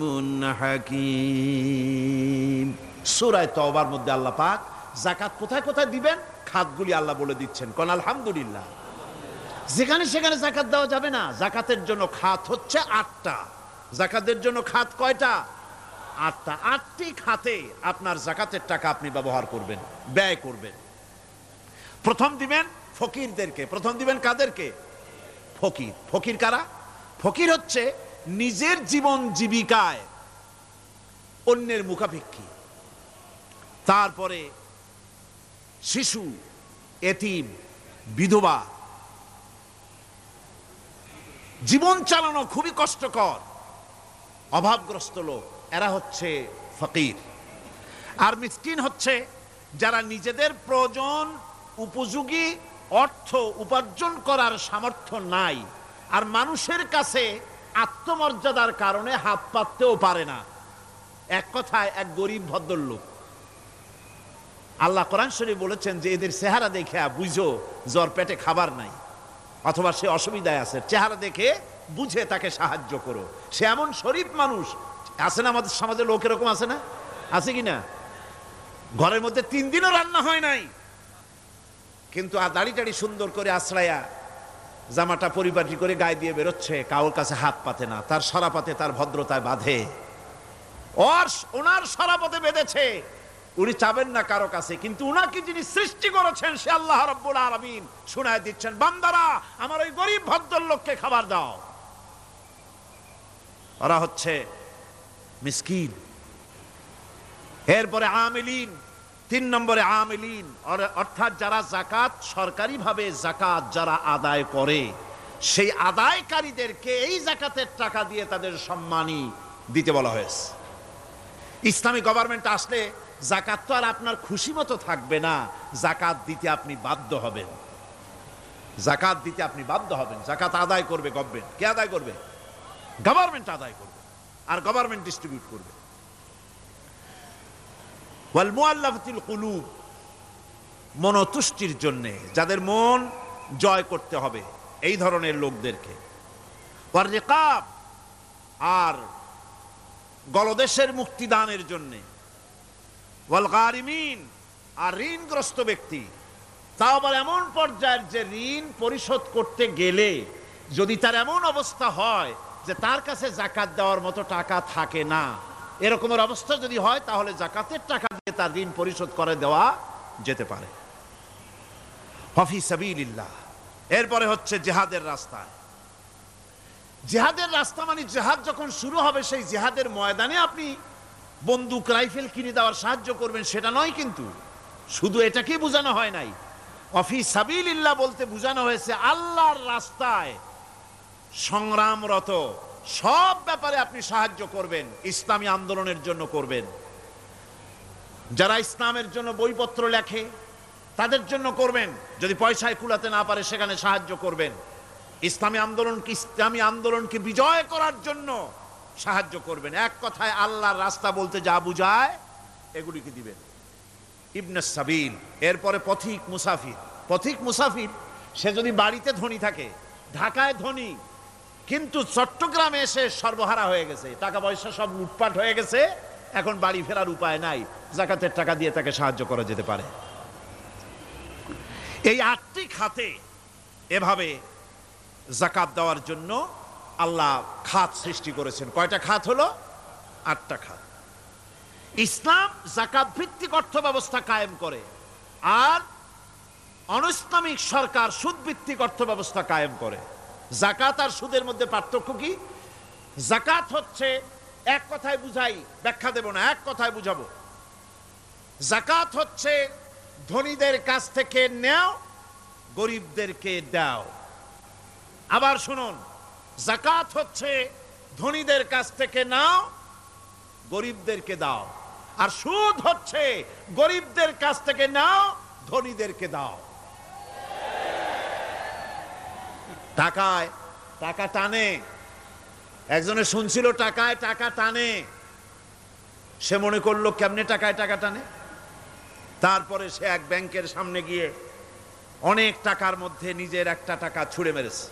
حكيم। সূরা তাওবার মধ্যে আল্লাহ পাক যাকাত কোথায় কোথায় দিবেন খাতগুলি আল্লাহ বলে দিচ্ছেন। কোন আলহামদুলিল্লাহ। যেখানে সেখানে যাকাত দেওয়া যাবে না। যাকাতের জন্য খাত হচ্ছে আটটা। যাকাতের জন্য খাত কয়টা? আটটা। আটটি খাতে আপনার যাকাতের টাকা আপনি ব্যবহার করবেন, ব্যয় করবেন। প্রথম দিবেন ফকিরদেরকে। প্রথম দিবেন কাদেরকে? ফকির। ফকির কারা? ফকির হচ্ছে নিজের জীবন জীবিকায় অন্যের মুখাপেক্ষী, তারপরে শিশু, এতিম, বিধবা, জীবন চালানো খুবই কষ্টকর, অভাবগ্রস্ত লোক, এরা হচ্ছে ফকির। আর মিসকিন হচ্ছে যারা নিজেদের প্রয়োজন উপযোগী অর্থ উপার্জন করার সামর্থ্য নাই, আর মানুষের কাছে আত্মমর্যাদার কারণে হাত পাততেও পারে না। এক কথায় এক গরিব ভদ্রলোক। আল্লাহ কোরআন শরীফ বলেছেন যে এদের চেহারা দেখে বুঝো জ্বর পেটে খাবার নাই, অথবা সে অসুবিধায় আছে, চেহারা দেখে বুঝে তাকে সাহায্য করো। সে এমন শরীফ মানুষ আছে না আমাদের সমাজে, লোক এরকম আছে না? আছে কি না? ঘরের মধ্যে তিন দিনও রান্না হয় নাই, কিন্তু আর দাড়ি টাড়ি সুন্দর করে আশ্রায়া জামাটা পরিপাটি করে গায়ে দিয়ে বেরোচ্ছে, কারোর কাছে হাত পাতে না, তার সরাপাতে তার ভদ্রতায় বাঁধে। ওর ওনার সরাপতে বেঁধেছে, উনি চাবেন না কারো কাছে, কিন্তু উনাকে যিনি সৃষ্টি করেছেন সে আল্লাহ রাব্বুল আলামিন শোনায় দিচ্ছেন, বান্দারা আমার ওই গরিব ভদ্রলোককে খাবার দাও। ওরা হচ্ছে মিসকিন। এরপরে আমিলিন, তিন নম্বরে আমিলিন, অর্থাৎ যারা যাকাত সরকারিভাবে যাকাত যারা আদায় করে, সেই আদায়কারীদেরকে এই যাকাতের টাকা দিয়ে তাদের সম্মানী দিতে বলা হয়েছে। ইসলামী গভর্নমেন্ট আসলে যাকাত তো আর আপনার খুশি মতো থাকবে না, যাকাত দিতে আপনি বাধ্য হবেন। যাকাত দিতে আপনি বাধ্য হবেন। যাকাত আদায় করবে গভর্নমেন্ট। কে আদায় করবে? গভর্নমেন্ট আদায় করবে, আর গভর্নমেন্ট ডিস্ট্রিবিউট করবে। ওয়াল মুআল্লাফাতিল কুলুব, মনতুষ্টির জন্য, যাদের মন জয় করতে হবে এই ধরনের লোকদেরকে। ওয়ার রিকাব, আর গলদেশের মুক্তিদানের জন্য। ওয়াল গারিমিন, আর ঋণগ্রস্ত ব্যক্তি, তাও আবার এমন পর্যায়ের যে ঋণ পরিশোধ করতে গেলে যদি তার এমন অবস্থা হয় যে তার কাছে যাকাত দেওয়ার মতো টাকা থাকে না, এরকমের অবস্থা যদি হয় তাহলে যাকাতের টাকা দিয়ে তার ঋণ পরিশোধ করে দেওয়া যেতে পারে। ফি সাবিলিল্লাহ। এরপরে হচ্ছে জিহাদের রাস্তায়। জিহাদের রাস্তা মানে জিহাদ যখন শুরু হবে সেই জিহাদের ময়দানে আপনি বন্দুক রাইফেল কিনে দেওয়ার সাহায্য করবেন সেটা নয়, কিন্তু শুধু এটাকে বোঝানো হয় নাই। ফি সাবিলিল্লাহ বলতে বোঝানো হয়েছে আল্লাহর রাস্তায় সংগ্রামরত সব ব্যাপারে আপনি সাহায্য করবেন, ইসলামী আন্দোলনের জন্য করবেন। যারা ইসলামের জন্য বইপত্র লেখে তাদের জন্য করবেন, যদি পয়সায় কুলাতে না পারে সেখানে সাহায্য করবেন। ইসলামী আন্দোলনকে ইসলামী আন্দোলনকে বিজয় করার জন্য সাহায্য করবেন। এক কথায় আল্লাহর রাস্তা বলতে যা বুঝায় এগুলিকে দিবেন। ইবনে সাবিল, এরপরে পথিক মুসাফির। পথিক মুসাফির সে যদি বাড়িতে ধনী থাকে, ঢাকায় ধনী, কিন্তু চট্টগ্রামে এসে সর্বহারা হয়ে গেছে, টাকা পয়সা সব লুটপাট হয়ে গেছে, এখন বাড়ি ফেরার উপায় নাই, যাকাতের টাকা দিয়ে তাকে সাহায্য করা যেতে পারে। এই আটটি খাতে এভাবে যাকাত দেওয়ার জন্য আল্লাহ খাত সৃষ্টি করেছেন। কয়টা খাত হলো? আটটা খাত। ইসলাম যাকাত ভিত্তিক অর্থ ব্যবস্থা কায়েম করে, আর অনৈসলামিক সরকার সুদ ভিত্তিক অর্থ ব্যবস্থা কায়েম করে। যাকাত আর সুদের মধ্যে পার্থক্য কি? যাকাত হচ্ছে, এক কথায় বুঝাই, ব্যাখ্যা দেব না, এক কথায় বুঝাবো। যাকাত হচ্ছে ধনীদের কাছ থেকে নেও, গরিবদেরকে দাও। আবার শুনুন, যাকাত হচ্ছে ধনীদের কাছ থেকে নাও, গরিবদেরকে দাও। আর সুদ হচ্ছে গরিবদের কাছ থেকে নাও, ধনীদেরকে দাও। টাকায় টাকা টানে, একজনে শুনছিল টাকায় টাকা টানে, সে মনে করলো কেমনে টাকায় টাকা টানে। তারপরে সে এক ব্যাংকের সামনে গিয়ে অনেক টাকার মধ্যে নিজের একটা টাকা ছুঁড়ে মেরেছে।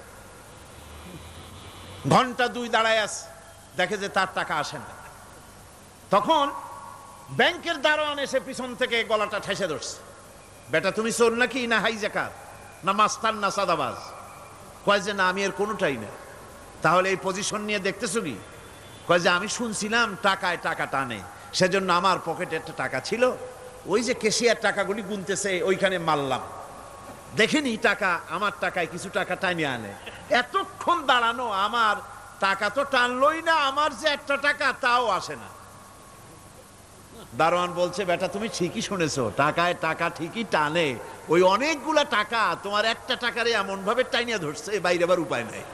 ঘন্টা দুই দাঁড়ায় আছে, দেখে যে তার টাকা আসে না। তখন ব্যাংকের দারোয়ান এসে পিছন থেকে গলাটা ঠেসে ধরছে, বেটা তুমি চোর নাকি, না হাইজাকার, না মাস্তান, না সাদাবাজ? কয় যে না, আমি এর কোনোটাই না। তাহলে এই পজিশন নিয়ে দেখতেছো কি? কয় যে আমি শুনছিলাম টাকায় টাকা টানে, সেজন্য আমার পকেটে একটা টাকা ছিল, ওই যে কেশিয়ার টাকাগুলি গুনতেছে ওইখানে মারলাম, দেখেনি টাকা, আমার টাকায় কিছু টাকা টানিয়ে আনে। এতক্ষণ দাঁড়ানো, আমার টাকা তো টানলই না, আমার যে একটা টাকা তাও আসে না। দারোয়ান বলছে, বেটা তুমি ঠিকই শুনেছো, টাকায় টাকা ঠিকই টানে, ওই অনেকগুলা টাকা তোমার একটা টাকারে এমন ভাবে টাইনিয়া ধরছে, বাইরে আবার উপায় নাই।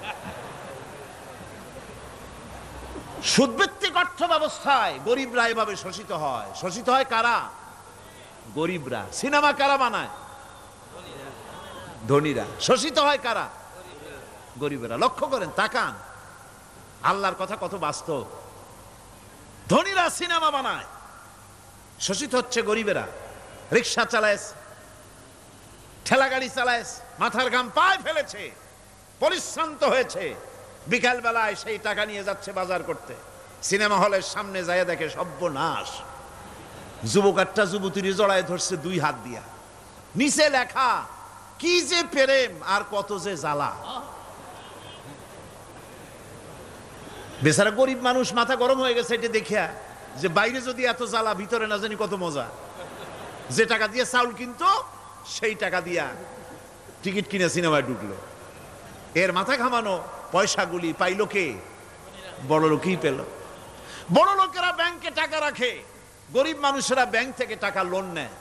সুদভিত্তিক অর্থ ব্যবস্থায় গরিবরা এভাবে শোষিত হয়। শোষিত হয় কারা? গরিবরা। সিনেমা কারা বানায়? ধনীরা। শোষিত হয় কারা? গরিবরা। লক্ষ্য করেন, তাকান, আল্লাহর কথা কত বাস্তব। ধনীরা সিনেমা বানায়, শোষিত হচ্ছে গরিবেরা। রিক্সা চালায়, ঠেলা গাড়ি চালায়, মাথার ঘাম পায়ে ফেলেছে, পরিশ্রান্ত হয়েছে, বিকাল বেলায় সেই টাকা নিয়ে যাচ্ছে বাজার করতে। সিনেমা হলের সামনে যায় দেখে সর্বনাশ, যুবক একটা যুবতীর জড়ায় ধরছে দুই হাত দিয়া, নিচে লেখা কি যে প্রেম আর কত যে জ্বালা। বেচারা গরিব মানুষ মাথা গরম হয়ে গেছে এটা দেখিয়া, যে বাইরে যদি এত জ্বালা, ভিতরে না জানি কত মজা। যে টাকা দিয়ে চাউল কিনতো সেই টাকা দিয়া টিকিট কিনে সিনেমায় ঢুকলো। এর মাথা ঘামানো পয়সাগুলি পাইল কে? বড় লোকই পেল। বড় লোকেরা ব্যাংকে টাকা রাখে, গরিব মানুষেরা ব্যাংক থেকে টাকা লোন নেয়।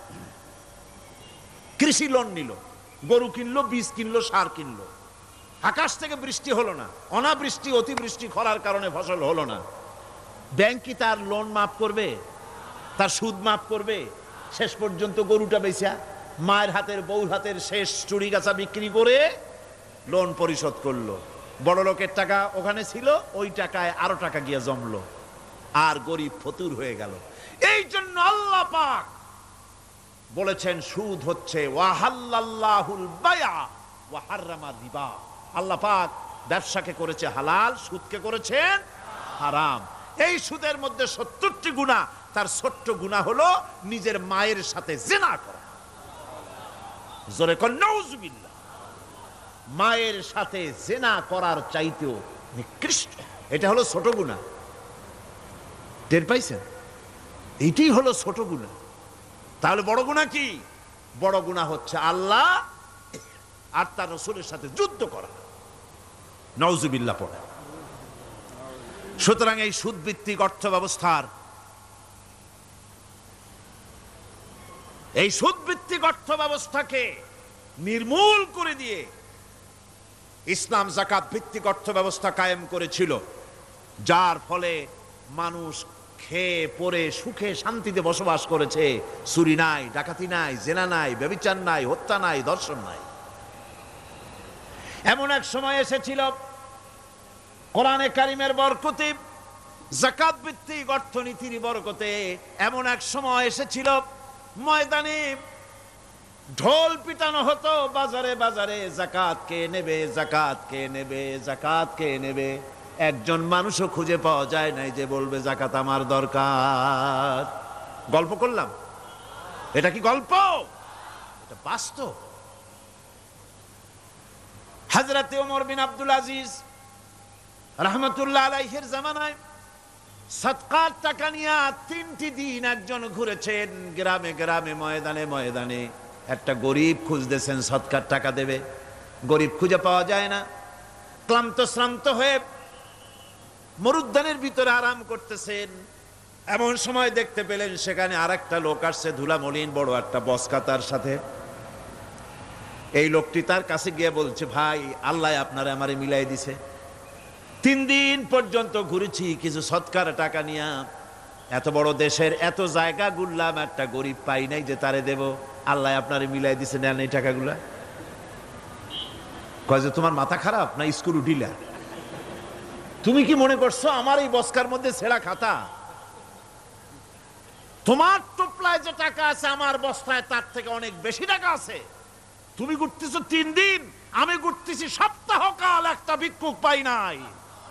কৃষি লোন নিল, গরু কিনলো, বীজ কিনলো, সার কিনলো। আকাশ থেকে বৃষ্টি হলো না, অনাবৃষ্টি, অতিবৃষ্টি, খরার কারণে ফসল হলো না। ব্যাংক কি তার লোন মাফ করবে? তার সুদ মাফ করবে? শেষ পর্যন্ত গরুটা বেচা, মায়ের হাতের, বউর হাতের শেষ চুরি গাছা বিক্রি করে লোন পরিশোধ করলো। বড় লোকের টাকা ওখানে ছিল, ওই টাকায় আরো টাকা গিয়ে জমলো, আর গরিব ফতুর হয়ে গেল। এই জন্য আল্লাহ পাক বলেছেন সুদ হচ্ছে ওয়াহাল্লাল্লাহুল বায়া ওয়া হাররামা রিবা। আল্লাহ পাক ব্যবসাকে করেছে হালাল, সুদকে করেছেন হারাম। এই সুদের মধ্যে সত্তরটি গুনাহ, তার ছোট্ট গুনাহ হলো নিজের মায়ের সাথে জিনা করা। জোরে কোন নাউজুবিল্লাহ। মায়ের সাথে জিনা করার চাইতেও নিকৃষ্ট, এটা হলো ছোট গুনাহ। টের পাইছেন? এইটাই হলো ছোট গুনাহ। তাহলে বড় গুনাহ কি? বড় গুনাহ হচ্ছে আল্লাহ আর তার রাসূলের সাথে যুদ্ধ করা। নাউজুবিল্লাহ পড়ে। সুতরাং এই সুদভিত্তিক অর্থ ব্যবস্থার, এই সুদভিত্তিক অর্থ ব্যবস্থাকে নির্মূল করে দিয়ে ইসলাম যাকাত ভিত্তিক অর্থ ব্যবস্থা কায়েম করেছিল, যার ফলে মানুষ খেয়ে পরে সুখে শান্তিতে বসবাস করেছে। চুরি নাই, ডাকাতি নাই, জেনা নাই, ব্যভিচার নাই, হত্যা নাই, ধর্ষণ নাই। এমন এক সময় এসেছিল কোরআনে কারিমের বরকতে, যাকাত ভিত্তিক অর্থনীতির বরকতে, এমন এক সময় এসেছিল ময়দানে ঢোল পিটানো হতো বাজারে বাজারে, যাকাত কে নেবে, যাকাত কে নেবে, যাকাত কে নেবে। একজন মানুষও খুঁজে পাওয়া যায় নাই যে বলবে যাকাত আমার দরকার। গল্প করলাম? এটা কি গল্প? এটা বাস্তব। হযরত ওমর বিন আব্দুল আজিজ রাহমাতুল্লাহ আলাইহির জামানায় সাদকার টাকা নিয়ে তিনটি দিন একজন ঘুরেছেন গ্রামে গ্রামে, ময়দানে ময়দানে। একটা গরিব খুঁজতেছেন সদকার টাকা দেবে, গরিব খুঁজে পাওয়া যায় না। ক্লান্ত শ্রান্ত হয়ে মরুদ্যানের ভিতরে আরাম করতেছেন, এমন সময় দেখতে পেলেন সেখানে আর একটা লোক আসছে, ধুলা মলিন বড় একটা বস্কা তার সাথে। এই লোকটি তার কাছে গিয়ে বলছে, ভাই আল্লাহ আপনারে আমারে মিলাই দিছে, তিন দিন পর্যন্ত ঘুরেছি কিছু সৎকার টাকা নিয়া, এত বড় দেশের এত জায়গা ঘুরলাম, একটা গরিব পাই নাই যে তারে দেব, আল্লাহ আপনারে মিলাই দিছে, নেন এই টাকাগুলা। কয় যে তোমার মাথা খারাপ না স্কুল উঠিলা? তুমি কি মনে করছো আমার এই বস্কার মধ্যে ছেঁড়া খাতা? তোমার টোপলায় যে টাকা আছে আমার বস্তায় তার থেকে অনেক বেশি টাকা আছে। তুমি ঘুরতেছো তিন দিন, আমি ঘুরতেছি সপ্তাহ কাল, একটা ভিক্ষুক পাই নাই।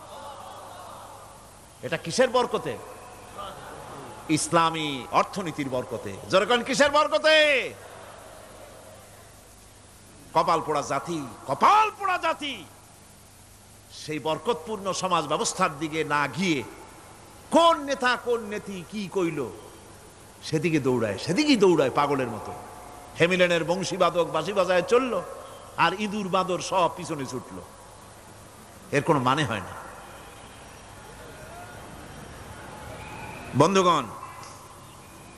এটা কিসের বরকতে? ইসলামী অর্থনীতির বরকতে। যেরকম কিসের বরকতে? কপাল পোড়া জাতি, কপাল পোড়া জাতি সেই বরকতপূর্ণ সমাজ ব্যবস্থার দিকে না গিয়ে কোন নেতা কোন নেত্রী কি কইল সেদিকে দৌড়ায়, সেদিকেই দৌড়ায় পাগলের মতো। হেমিলেনের বংশীবাদক বাঁশি বাজায় চলল, আর ইঁদুর বাঁদর সব পিছনে ছুটল। এর কোনো মানে হয় না। বন্ধুগণ,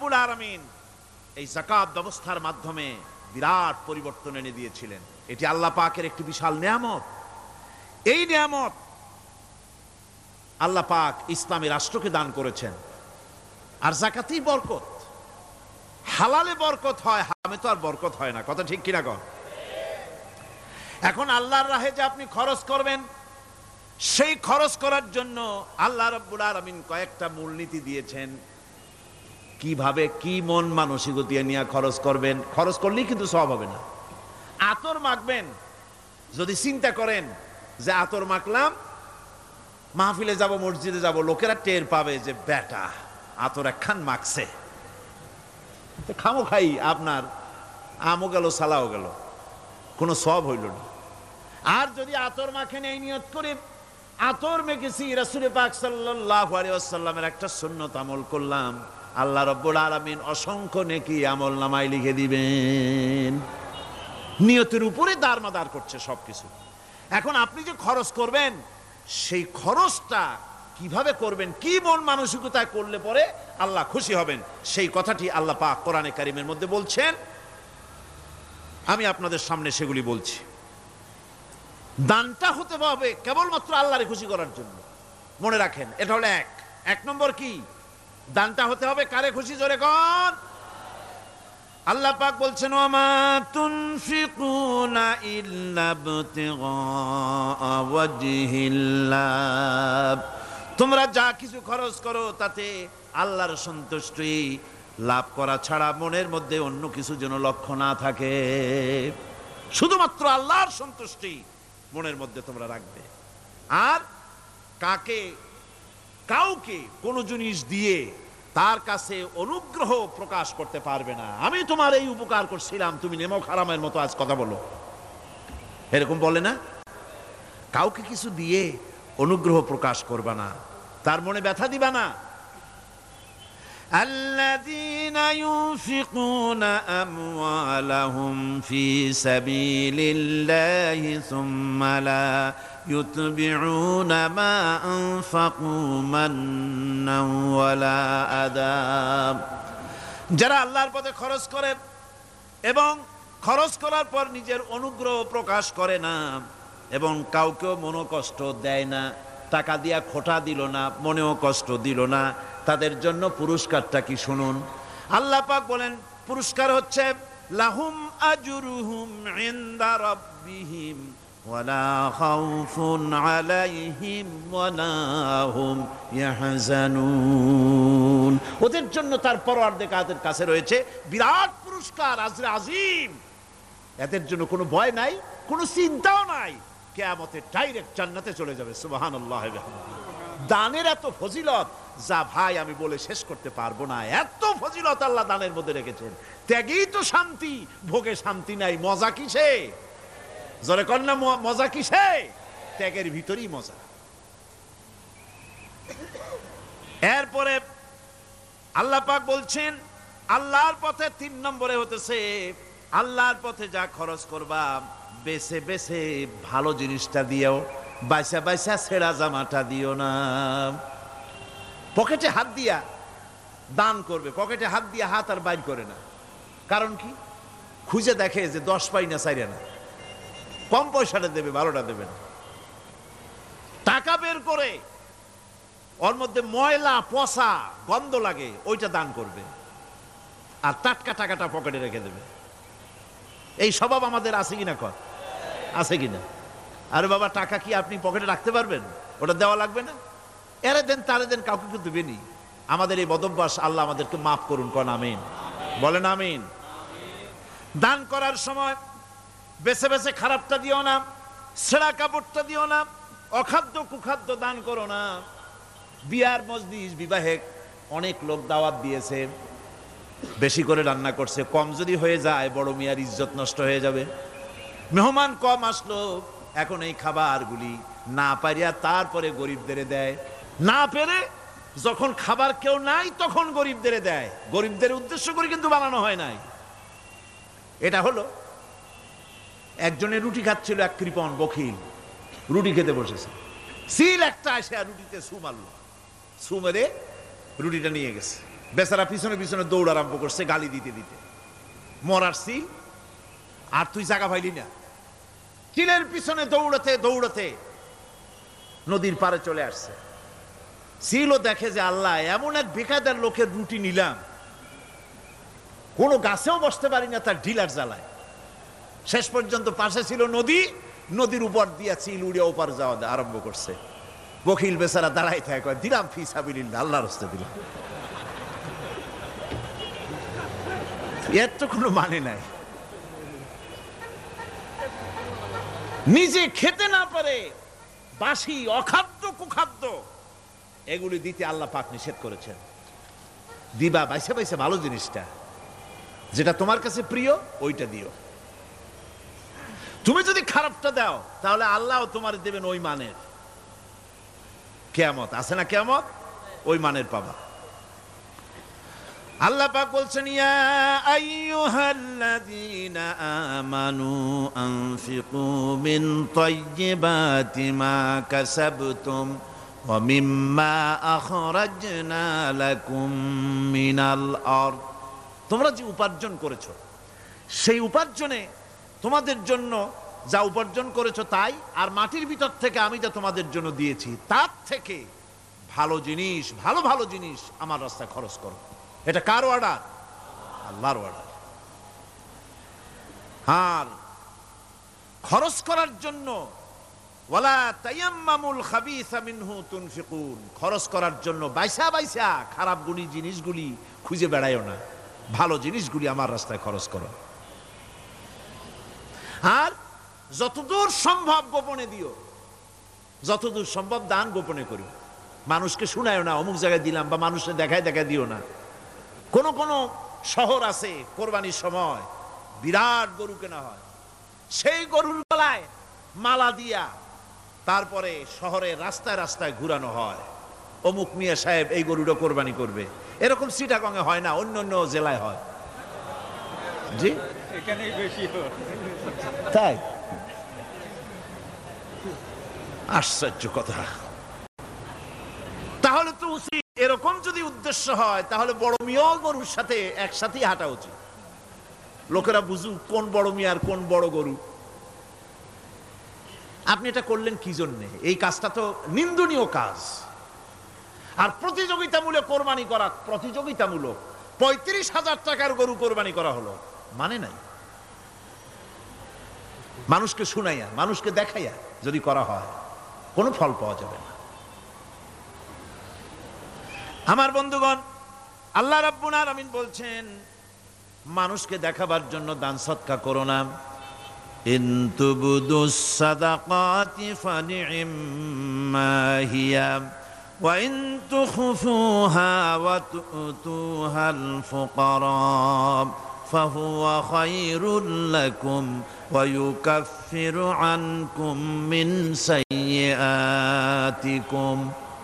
রব্বুল আলামিন এই যাকাত ব্যবস্থার মাধ্যমে বিরাট পরিবর্তন এনে দিয়েছিলেন। এটি আল্লাহ পাকের একটি বিশাল নিয়ামত। এই নিয়ামত আল্লাহ পাক ইসলামী রাষ্ট্রকে দান করেছেন। আর যাকাতই বরকত। হালালে বরকত হয়, হারামে তো আর বরকত হয় না। কথা ঠিক কিনা কর? এখন আল্লাহর রাহে যে আপনি খরচ করবেন, সেই খরচ করার জন্য আল্লাহ রাব্বুল আলামিন কয়েকটা মূলনীতি দিয়েছেন। কিভাবে, কি মন মানসিকতা নিয়ে খরচ করবেন। খরচ করলেই কিন্তু সওয়াব হবে না। আতর মাখবেন, যদি চিন্তা করেন যে আতর মাখলাম, মাহফিলে যাব, মসজিদে যাব, লোকেরা টের পাবে যে বেটা আতর একখান মাখছে, খামো খাই আপনার আমও গেল, সালাও গেল, কোনো সওয়াব হইল না। আর যদি আতর মাখেন এই নিয়ত করে আতর মেখেছি, রাসূল পাক সাল্লাল্লাহু আলাইহি ওয়াসাল্লামের একটা সুন্নাত আমল করলাম, আল্লাহ রাব্বুল আলামিন অসংখ্য নেকি আমল নামায় লিখে দিবেন। নিয়তের উপরে দারমাদার করছে সবকিছু। এখন আপনি যে খরচ করবেন, সেই খরচটা কিভাবে করবেন, কি মন মানসিকতায় করলে পরে আল্লাহ খুশি হবেন, সেই কথাটি আল্লাহ পাক কোরআনে কারিমের মধ্যে বলছেন। আমি আপনাদের সামনে সেগুলি বলছি। দানটা হতে হবে কেবলমাত্র আল্লাহরে খুশি করার জন্য। মনে রাখেন, এটা হলো এক এক নম্বর। কি দানটা হতে হবে কারে খুশি? জোরে কোন? আল্লাহ পাক বলছেন, ওয়ামা তুনফিকুনা ইল্লা ইবতিগা ওয়াজহিল্লাহ, তোমরা যা কিছু খরচ করো তাতে আল্লাহর সন্তুষ্টি লাভ করা ছাড়া মনের মধ্যে অন্য কিছু যেন লক্ষ্য না থাকে। শুধুমাত্র আল্লাহর সন্তুষ্টি মনের মধ্যে তোমরা রাখবে। আর কাকে কাউকে কোনো জিনিস দিয়ে তার কাছে অনুগ্রহ প্রকাশ করতে পারবে না। আমি তোমার এই উপকার করছিলাম, তুমি নেমো খারামের মতো আজ কথা বলো, এরকম বলে না। কাউকে কিছু দিয়ে অনুগ্রহ প্রকাশ করবা না, তার মনে ব্যথা দিবা না। আল্লাযীনা ইউনফিকুনা আমওয়ালাহুম ফি সাবিলিল্লাহি সুম্মা লা ইউতবিউনা মা আনফাকু মান্নান ওয়ালা আযা, যারা আল্লাহর পথে খরচ করে এবং খরচ করার পর নিজের অনুগ্রহ প্রকাশ করে না এবং কাউকেও মনোকষ্ট দেয় না, টাকা দিয়া খোটা দিল না, মনেও কষ্ট দিল না, তাদের জন্য পুরস্কারটা কি শুনুন। আল্লাহ পাক বলেন পুরস্কার হচ্ছে লাহুম আজরুহুম ইনদা রাব্বিহিম ওয়ালা খাউফুন আলাইহিম ওয়ালা হুম ইয়াহজানুন, ওদের জন্য তার পরওয়ারদিগারের কাছে রয়েছে বিরাট পুরস্কার, আজরে আজিম। এদের জন্য কোনো ভয় নাই, কোনো চিন্তাও নাই, কিয়ামতে ডাইরেক্ট জান্নাতে চলে যাবে। সুবহানাল্লাহ। দানের এত ফজিলত যা ভাই আমি বলে শেষ করতে পারবো না। এত ফজিলত আল্লাহ দানের মধ্যে রেখেছেন। ত্যাগেই তো শান্তি, ভোগে শান্তি নাই। মজা কিসে? জোরে কন্যা, মজা কিসে? ত্যাগের ভিতরেই মজা। এরপরে আল্লাহ পাক বলছেন আল্লাহর পথে তিন নম্বরে হতেছে আল্লাহর পথে যা খরচ করবা বেছে বেছে ভালো জিনিসটা দিও, বাইসা বাইসা ছেঁড়া জামাটা দিও না। পকেটে হাত দিয়া দান করবে, পকেটে হাত দিয়া হাত আর বাইর করে না। কারণ কি? খুঁজে দেখে যে দশ পাই না চাইরে না, কম পয়সাটা দেবে, ভালোটা দেবে না। টাকা বের করে ওর মধ্যে ময়লা পচা গন্ধ লাগে, ওইটা দান করবে, আর টাটকা টাকাটা পকেটে রেখে দেবে। এই স্বভাব আমাদের আছে কিনা? কর আছে কিনা? আরে বাবা, টাকা কি আপনি পকেটে রাখতে পারবেন? ওটা দেওয়া লাগবে না, এরে দেন তারে দেন, কাউকে কিন্তু দেবেনি। আমাদের এই বদভ্যাস আল্লাহ আমাদেরকে মাফ করুন। কোন আমিন বলেন। আমিন। দান করার সময় বেছে বেছে খারাপটা দিও না, ছেঁড়া কাপড়টা দিও না, অখাদ্য কুখাদ্য দান করো না। বিয়ার মজলিস, বিবাহে অনেক লোক দাওয়াত দিয়েছে, বেশি করে রান্না করছে, কম যদি হয়ে যায় বড় মিয়ার ইজ্জত নষ্ট হয়ে যাবে। মেহমান কম আসলো, এখন এই খাবারগুলি না পারিয়া তারপরে গরিবদের দেয়, না পেরে যখন খাবার কেউ নাই তখন গরিবদের দেয়। গরিবদের উদ্দেশ্য করে কিন্তু বানানো হয় নাই। এটা হলো একজনের রুটি খাচ্ছিল, এক কৃপণ বখিল রুটি খেতে বসেছে, সিল একটা এসে রুটিতে সু মারল, সু মেরে রুটিটা নিয়ে গেছে। বেচারা পিছনে পিছনে দৌড় আরম্ভ করছে গালি দিতে দিতে, মরার সিল আর তুই জায়গা পাইলি না। চিলের পিছনে দৌড়াতে দৌড়াতে নদীর পারে চলে আসছে। সিলও দেখে যে আল্লাহ, এমন এক বেকায়দার লোকের রুটি নিলাম, কোনো গাছেও বসতে পারি না তার ঢিলার জ্বালায়। শেষ পর্যন্ত পাশে ছিল নদী, নদীর উপর দিয়া চিল উড়িয়া ওপার যাওয়া আরম্ভ করছে। বকিল বেচারা দাঁড়াই থাকে, দিলাম ফি সাবিলিল্লাহ, আল্লাহর রাস্তায় দিলাম। এর তো কোনো মানে নাই। নিজে খেতে না পারে বাসি অখাদ্য কুখাদ্য এগুলি দিতে আল্লাহ পাক নিষেধ করেছেন। দিবা বাইসে বাইসে ভালো জিনিসটা, যেটা তোমার কাছে প্রিয় ওইটা দিও। তুমি যদি খারাপটা দাও তাহলে আল্লাহ তোমার দেবেন ওই মানের। কিয়ামত আছে না, কিয়ামত ওই মানের পাবা। আল্লাহ পাক বলছেন, ইয়া আইয়ুহাল্লাযীনা আমানু আনফিকু মিন তাইয়্যিবাতি মা কাসাবতুম ওয়া মিম্মা আখরাজনা লাকুম মিনাল আরদ। তোমরা যে উপার্জন করেছো, সেই উপার্জনে তোমাদের জন্য যা উপার্জন করেছো তাই, আর মাটির ভিতর থেকে আমি যা তোমাদের জন্য দিয়েছি তার থেকে ভালো জিনিস, ভালো ভালো জিনিস আমার রাস্তায় খরচ করো। এটা কার অর্ডার? আল্লাহর অর্ডার। আর খরচ করার জন্য ওয়ালা তায়াম্মামুল খাবিসা মিনহু তুনফিকুন, খরচ করার জন্য বাইসা বাইসা খারাপ গুণী জিনিসগুলি খুঁজে বেড়াইও না, ভালো জিনিসগুলি আমার রাস্তায় খরচ করো। আর যতদূর সম্ভব গোপনে দিও, যতদূর সম্ভব দান গোপনে করো। মানুষকে শুনায়ও না অমুক জায়গায় দিলাম, বা মানুষকে দেখায় দেখায় দিও না। কোন কোন শহর আছে কোরবানির সময় বিরাট গরু কেনা হয়, সেই গরুর গলায় মালা দিয়া তারপরে শহরের রাস্তায় রাস্তায় ঘুরানো হয়, অমুক মিয়া সাহেব এই গরুটা কোরবানি করবে। এরকম চিটাগং এ হয় না, অন্য অন্য জেলায় হয়। জি, এখানেই বেশি হয়। তাই? আশ্চর্য কথা। তাহলে তো উচিত, এরকম যদি উদ্দেশ্য হয় তাহলে বড় মিয়া গরুর সাথে একসাথেই হাঁটা উচিত। লোকেরা বুঝুক কোন বড় মিয়া আর কোন বড় গরু। আপনি এটা করলেন কি জন্যে? এই কাজটা তো নিন্দনীয় কাজ। আর প্রতিযোগিতামূলক কোরবানি করা, প্রতিযোগিতামূলক পঁয়ত্রিশ হাজার টাকার গরু কোরবানি করা হলো, মানে নাই। মানুষকে শুনাইয়া, মানুষকে দেখাইয়া যদি করা হয় কোনো ফল পাওয়া যাবে না। আমার বন্ধুগণ, আল্লাহ রাব্বুল আলামিন বলছেন, মানুষকে দেখাবার জন্য দান সদকা করো না। ইন তুবদুস সাদাকাতি ফানি'ম্মা হিয়া ওয়া ইন তুখফুহা ওয়া তু'তুহাল ফুকারা ফাহুয়া খায়রুল লাকুম ওয়া ইউকাফিরু আনকুম মিন সাইয়্যাতিকুম।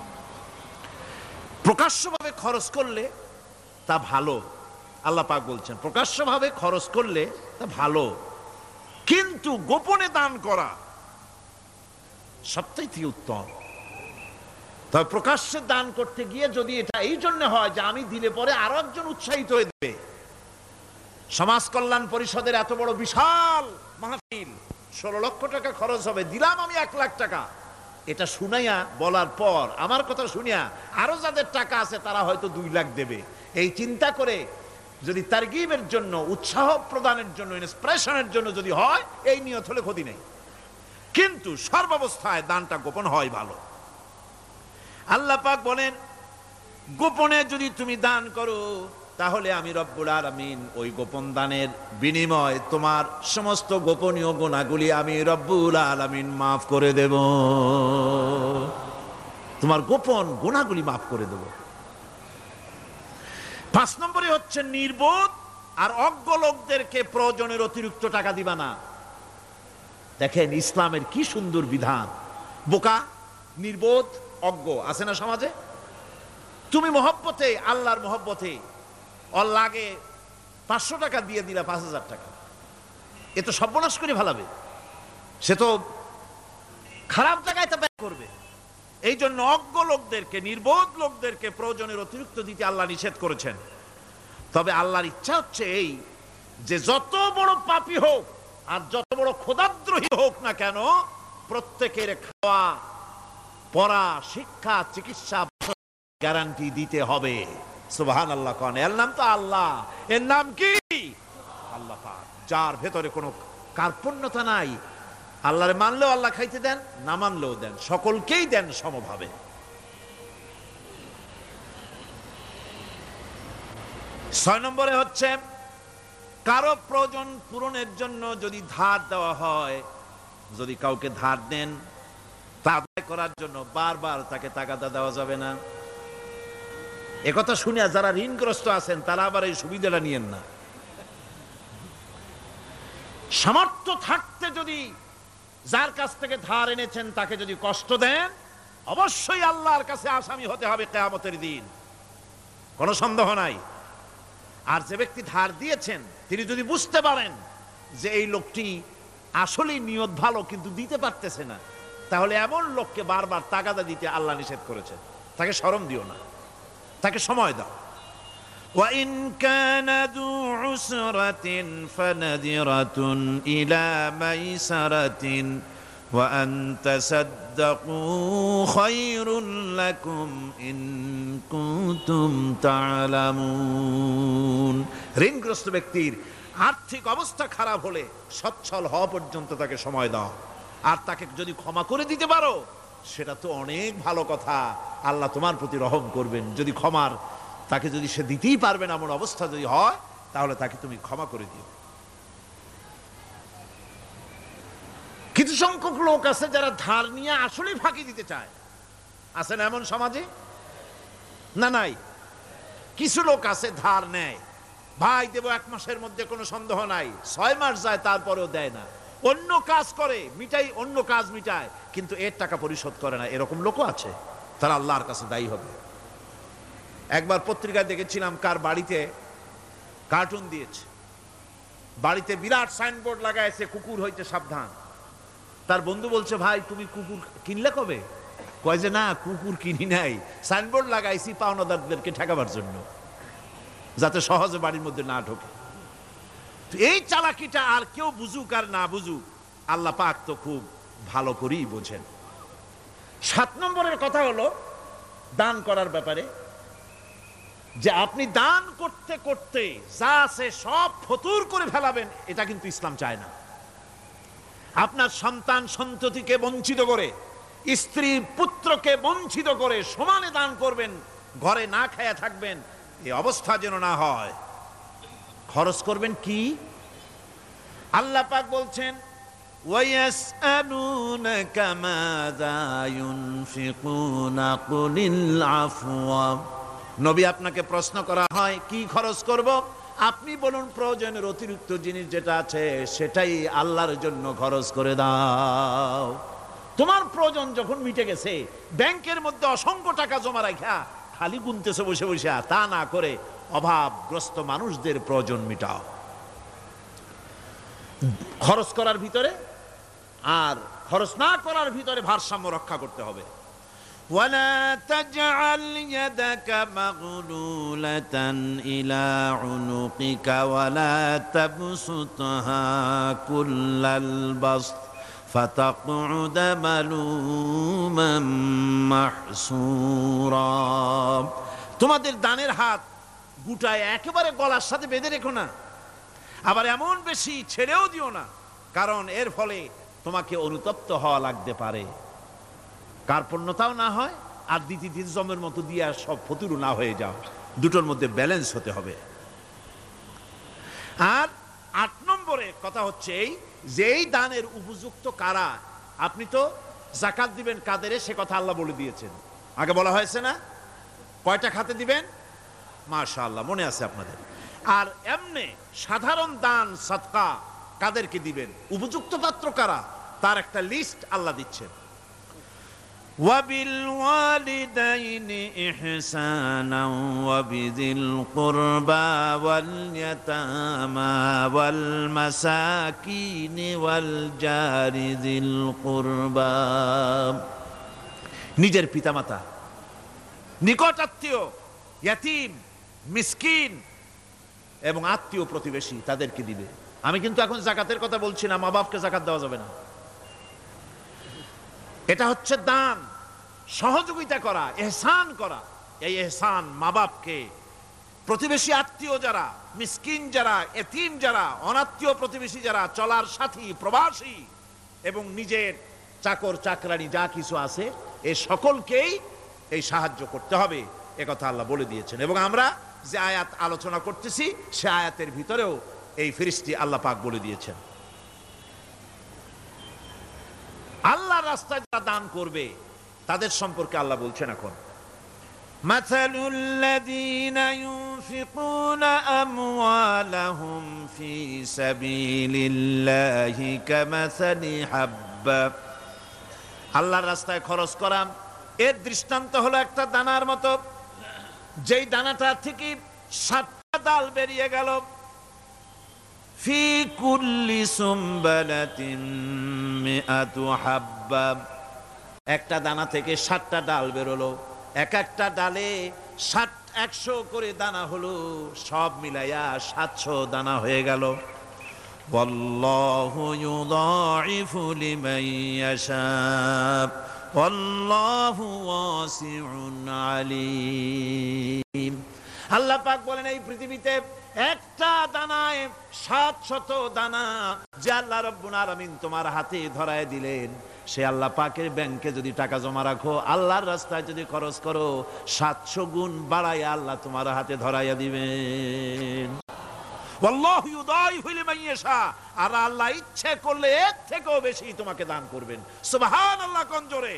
প্রকাশ্যভাবে খরচ করলে তা ভালো, আল্লাহ পাক বলছেন প্রকাশ্যভাবে খরচ করলে তা ভালো, কিন্তু গোপনে দান করা সবথেকে উত্তম। তবে প্রকাশ্যে দান করতে গিয়ে যদি এটা এই জন্য হয় যে আমি দিলে পরে আরো একজন উৎসাহিত হয়ে দেবে, সমাজ কল্যাণ পরিষদের এত বড় বিশাল মাহফিল, ষোলো লক্ষ টাকা খরচ হবে, দিলাম আমি এক লাখ টাকা, এটা শুনাইয়া বলার পর আমার কথা শুনিয়া আরো যাদের টাকা আছে তারা হয়তো দুই লাখ দেবে, এই চিন্তা করে যদি তারগিবের জন্য, উৎসাহ প্রদানের জন্য, ইন্সপিরেশনের জন্য যদি হয়, এই নিয়ত হলে ক্ষতি নেই। কিন্তু সর্বাবস্থায় দানটা গোপন হয় ভালো। আল্লাহ পাক বলেন, গোপনে যদি তুমি দান করো তাহলে আমি রব্বুল আলামিন ওই গোপন দানের বিনিময় তোমার সমস্ত গোপনীয় গুনাহগুলি আমি রব্বুল আলামিন মাফ করে দেব। তোমার গোপন গুনাহগুলি মাফ করে দেব। পাঁচ নম্বরে হচ্ছে নির্বোধ আর অজ্ঞ লোকদেরকে প্রয়োজনের অতিরিক্ত টাকা দিবা না। দেখেন ইসলামের কি সুন্দর বিধান। বোকা, নির্বোধ, অজ্ঞ আছে না সমাজে? তুমি মহব্বতে, আল্লাহর মহব্বতে ওর লাগে পাঁচশো টাকা দিয়ে দিলা পাঁচ হাজার টাকা, এ তো সর্বনাশ করে ফেলাবে। সে তো খারাপ জায়গায় তা ব্যয় করবে। এই জন্য অজ্ঞ লোকদেরকে, নির্বোধ লোকদেরকে প্রয়োজনের অতিরিক্ত দিতে আল্লাহ নিষেধ করেছেন। তবে আল্লাহর ইচ্ছা হচ্ছে এই যে যত বড় পাপী হোক আর যত বড় খোদাদ্রোহী হোক না কেন, প্রত্যেকের খাওয়া, পড়া, শিক্ষা, চিকিৎসা গ্যারান্টি দিতে হবে। সুবহানাল্লাহ। কোন এর নাম তো আল্লাহ। এর নাম কি? আল্লাহ পাক, যার ভেতরে কোনো কার্পণ্যতা নাই। আল্লাহরে মানলেও আল্লাহ খাইতে দেন, না মানলেও দেন, সকলকেই দেন সমভাবে। ছয় নম্বরে হচ্ছে কারো প্রয়োজন পূরণের জন্য যদি ধার দেওয়া হয়, যদি কাউকে ধার দেন তা আদায় করার জন্য বারবার তাকে তাগাদা দেওয়া যাবে না। একথা শুনে যারা ঋণগ্রস্ত আছেন তারা আবার এই সুবিধাটা নিয়েন না। সামর্থ্য থাকতে যদি যার কাছ থেকে ধার এনেছেন তাকে যদি কষ্ট দেন, অবশ্যই আল্লাহর কাছে আসামি হতে হবে কিয়ামতের দিন, কোনো সন্দেহ নাই। আর যে ব্যক্তি ধার দিয়েছেন তিনি যদি বুঝতে পারেন যে এই লোকটি আসলেই নিয়ত ভালো কিন্তু দিতে পারতেছে না, তাহলে এমন লোককে বারবার তাগাদা দিতে আল্লাহ নিষেধ করেছেন। তাকে শরম দিও না, তাকে সময় দাও। وَإِنْ كَانَ ذُو عُسْرَةٍ فَنَذِرَةٌ إِلَى مَيْسَرَةٍ وَأَنْ تَصَدَّقُوا خَيْرٌ لَكُمْ إِنْ كُنْتُمْ تَعْلَمُونَ। ঋণগ্রস্ত ব্যক্তির আর্থিক অবস্থা খারাপ হলে সচ্ছল হওয়া পর্যন্ত তাকে সময় দাও, আর তাকে যদি ক্ষমা করে দিতে পারো সেটা তো অনেক ভালো কথা। আল্লাহ তোমার প্রতি রহম করবেন। যদি ক্ষমার তাকে যদি সে দিতেই পারবে না এমন অবস্থা যদি হয়, তাহলে তাকে তুমি ক্ষমা করে দিও। কিছু সংখ্যক লোক আছে যারা ধার নিয়ে আসলেই ফাঁকি দিতে চায়, আছে না এমন সমাজে? না নাই? কিছু লোক আছে ধার নেয়, ভাই দেব এক মাসের মধ্যে, কোনো সন্দেহ নাই। ছয় মাস যায় তারপরেও দেয় না, অন্য কাজ করে মিটাই, অন্য কাজ মিটায়, কিন্তু এর টাকা পরিশোধ করে না। এরকম লোকও আছে, তারা আল্লাহর কাছে দায়ী হবে। একবার পত্রিকায় দেখেছিলাম কার বাড়িতে কার্টুন দিয়েছে, বাড়িতে বিরাট সাইনবোর্ড লাগাইছে কুকুর হইতে সাবধান। তার বন্ধু বলছে, ভাই তুমি কুকুর কিনলে কবে? কয় যে না, কুকুর কিনি নাই, সাইনবোর্ড লাগাইছি পাওনাদারদেরকে ঠেকাবার জন্য, যাতে সহজে বাড়ির মধ্যে না ঢোকে। এই চালাকিটা আর কেউ বুঝুক আর না বুঝুক, আল্লাহ পাক তো খুব ভালো করেই বোঝেন। সাত নম্বরের কথা হলো দান করার ব্যাপারে, যে আপনি দান করতে করতে যা আছে সব ফতুর করে ফেলাবেন, এটা কিন্তু ইসলাম চায় না। আপনার সন্তান সন্ততিকে বঞ্চিত করে, স্ত্রী পুত্রকে বঞ্চিত করে সমানে দান করবেন, ঘরে না খায়া থাকবেন, এই অবস্থা যেন না হয়। খরচ করবেন কি? আল্লাহ পাক বলছেন, ওয়ায়াসআলুনাকা মাযা ইউনফিকুনা কুলিল আফওয়া। নবী আপনাকে প্রশ্ন করা হয় কি খরচ করব, আপনি বলুন প্রয়োজনের অতিরিক্ত জিনিস যেটা আছে সেটাই আল্লাহর জন্য খরচ করে দাও। তোমার প্রয়োজন যখন মিটে গেছে, ব্যাংকের মধ্যে অসংখ্য টাকা জমা রাখা খালি গুনতেছে বসে বসে, তা না করে অভাবগ্রস্ত মানুষদের প্রয়োজন মিটাও। খরচ করার ভিতরে আর খরচ না করার ভিতরে ভারসাম্য রক্ষা করতে হবে। ولا تجعل يدك مغلولة إلى عنقك ولا تبسطها كل البسط فتقعد ملوما محسورا। তোমাদের দানের হাত গুটায় একেবারে গলার সাথে বেঁধে রেখো না, আবার এমন বেশি ছেড়েও দিও না, কারণ এর ফলে তোমাকে অনুতপ্ত হওয়া লাগতে পারে, কার্পণ্যতাও না হয়, আর দ্বিতীয় জমের মতো দিয়ে সব ফতুরু না হয়ে যাও। দুটোর মধ্যে ব্যালেন্স হতে হবে। আর আট নম্বরে কথা হচ্ছে এই যে এই দানের উপযুক্ত কারা। আপনি তো যাকাত দিবেন কাদেরে, সে কথা আল্লাহ বলে দিয়েছেন, আগে বলা হয়েছে না? কয়টা খাতে দিবেন? মাশাআল্লাহ, মনে আছে আপনাদের। আর এমনি সাধারণ দান সাদকা কাদেরকে দিবেন, উপযুক্ত পাত্র কারা, তার একটা লিস্ট আল্লাহ দিচ্ছেন। وَبِالْوَالِدَيْنِ إِحْسَانًا وَبِذِي الْقُرْبَى وَالْيَتَامَى وَالْمَسَاكِينِ وَالْجَارِ ذِي الْقُرْبَى। নিজের পিতামাতা, নিকট আত্মীয়, ইয়াতীম, মিসকিন এবং আত্মীয় প্রতিবেশী, তাদেরকে দিবে। আমি কিন্তু এখন যাকাতের কথা বলছি না, মা বাপকে যাকাত দেওয়া যাবে না। এটা হচ্ছে দান, সহযোগিতা করা, ইহসান করা। এই ইহসান মা বাপকে, প্রতিবেশী আত্মীয় যারা, মিসকিন যারা, এতিম যারা, অনাত্মীয় প্রতিবেশী যারা, চলার সাথী, প্রবাসী এবং নিজের চাকর চাকরানি যা কিছু আছে, এই সকলকেই এই সাহায্য করতে হবে, একথা আল্লাহ বলে দিয়েছেন। এবং আমরা যে আয়াত আলোচনা করতেছি সে আয়াতের ভিতরেও এই ফিরিস্তি আল্লাহ পাক বলে দিয়েছেন। আল্লাহর রাস্তায় যারা দান করবে তাদের সম্পর্কে আল্লাহ বলছেন এখন, মাসালুল লাযীনা ইউনফিকুনা আমওয়ালাহুম ফি সাবিলিল্লাহি কামাসালি হাব্বা। আল্লাহর রাস্তায় খরচ করা এর দৃষ্টান্ত হলো একটা দানার মতো, যেই দানাটা থেকে সাতটা ডাল বেরিয়ে গেল। ফি কুল্লি সুমবালাতিন মিআতু হাব্বা, একটা দানা থেকে সাতটা ডাল বেরোলো, এক একটা ডালে ষাট একশো করে দানা হলো, সব মিলাইয়া সাতশো দানা হয়ে গেল। ওয়াল্লাহু ইউদাইফু লিমান ইয়াশা ওয়াল্লাহু ওয়াসিউন আলিম। আল্লাহ পাক বলেন, এই পৃথিবীতে একটা দানায় সাত শত দানা যে আল্লাহ রাব্বুল আলামিন তোমার হাতে ধরায় দিলেন, সে আল্লাহ পাকের ব্যাংকে যদি টাকা জমা রাখো, আল্লাহর রাস্তায় যদি খরচ করো, সাতশো গুণ বাড়ায় আল্লাহ তোমার হাতে ধরাইয়া দিবেন। ওয়াল্লাহু ইউদাইফু লিমান ইয়াশা, আর আল্লাহ ইচ্ছে করলে এর থেকেও বেশি তোমাকে দান করবেন। সুবহানাল্লাহ কোন জোরে।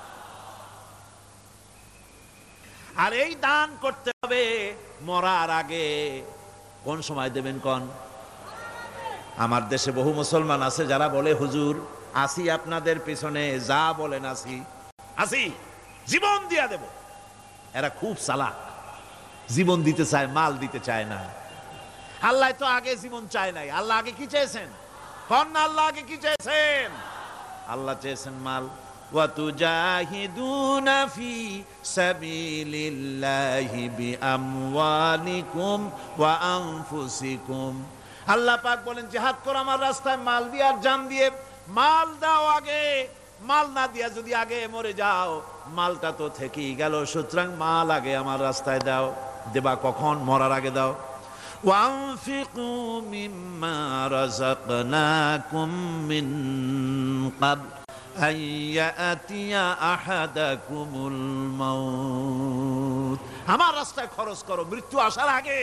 আর এই দান করতে হবে মরার আগে। কোন সময় দেবেন কোন? আমার দেশে বহু মুসলমান আছে যারা বলে, হুজুর আসি আপনাদের পিছনে, যা বলেন আসি আসি, জীবন দিয়া দেব। এরা খুব চালাক, জীবন দিতে চায়, মাল দিতে চায় না। আল্লাহ তো আগে জীবন চায় নাই, আল্লাহ আগে কি চেয়েছেন? কোন আল্লাহ আগে কি চেয়েছেন? আল্লাহ চেয়েছেন মাল। ওয়াতুজাহিদুনা ফি সাবিলিল্লাহি বিআমওয়ালিকুম ওয়া আনফুসিকুম। আল্লাহ পাক বলেন, জিহাদ করো আমার রাস্তায় মাল দিয়ে আর জান দিয়ে। মাল দাও আগে, মাল না দিয়া যদি আগে মরে যাও, মালটা তো থেকেই গেল। সুতরাং মাল আগে আমার রাস্তায় দাও। দেবা কখন? মরার আগে দাও। ওয়ানফিকু মিম্মা রাযাকনাকুম মিন ক্বাবল আন ইয়াতিয়া আহাদাকুমুল মাউত। আমার রাস্তায় খরচ করো মৃত্যু আসার আগে।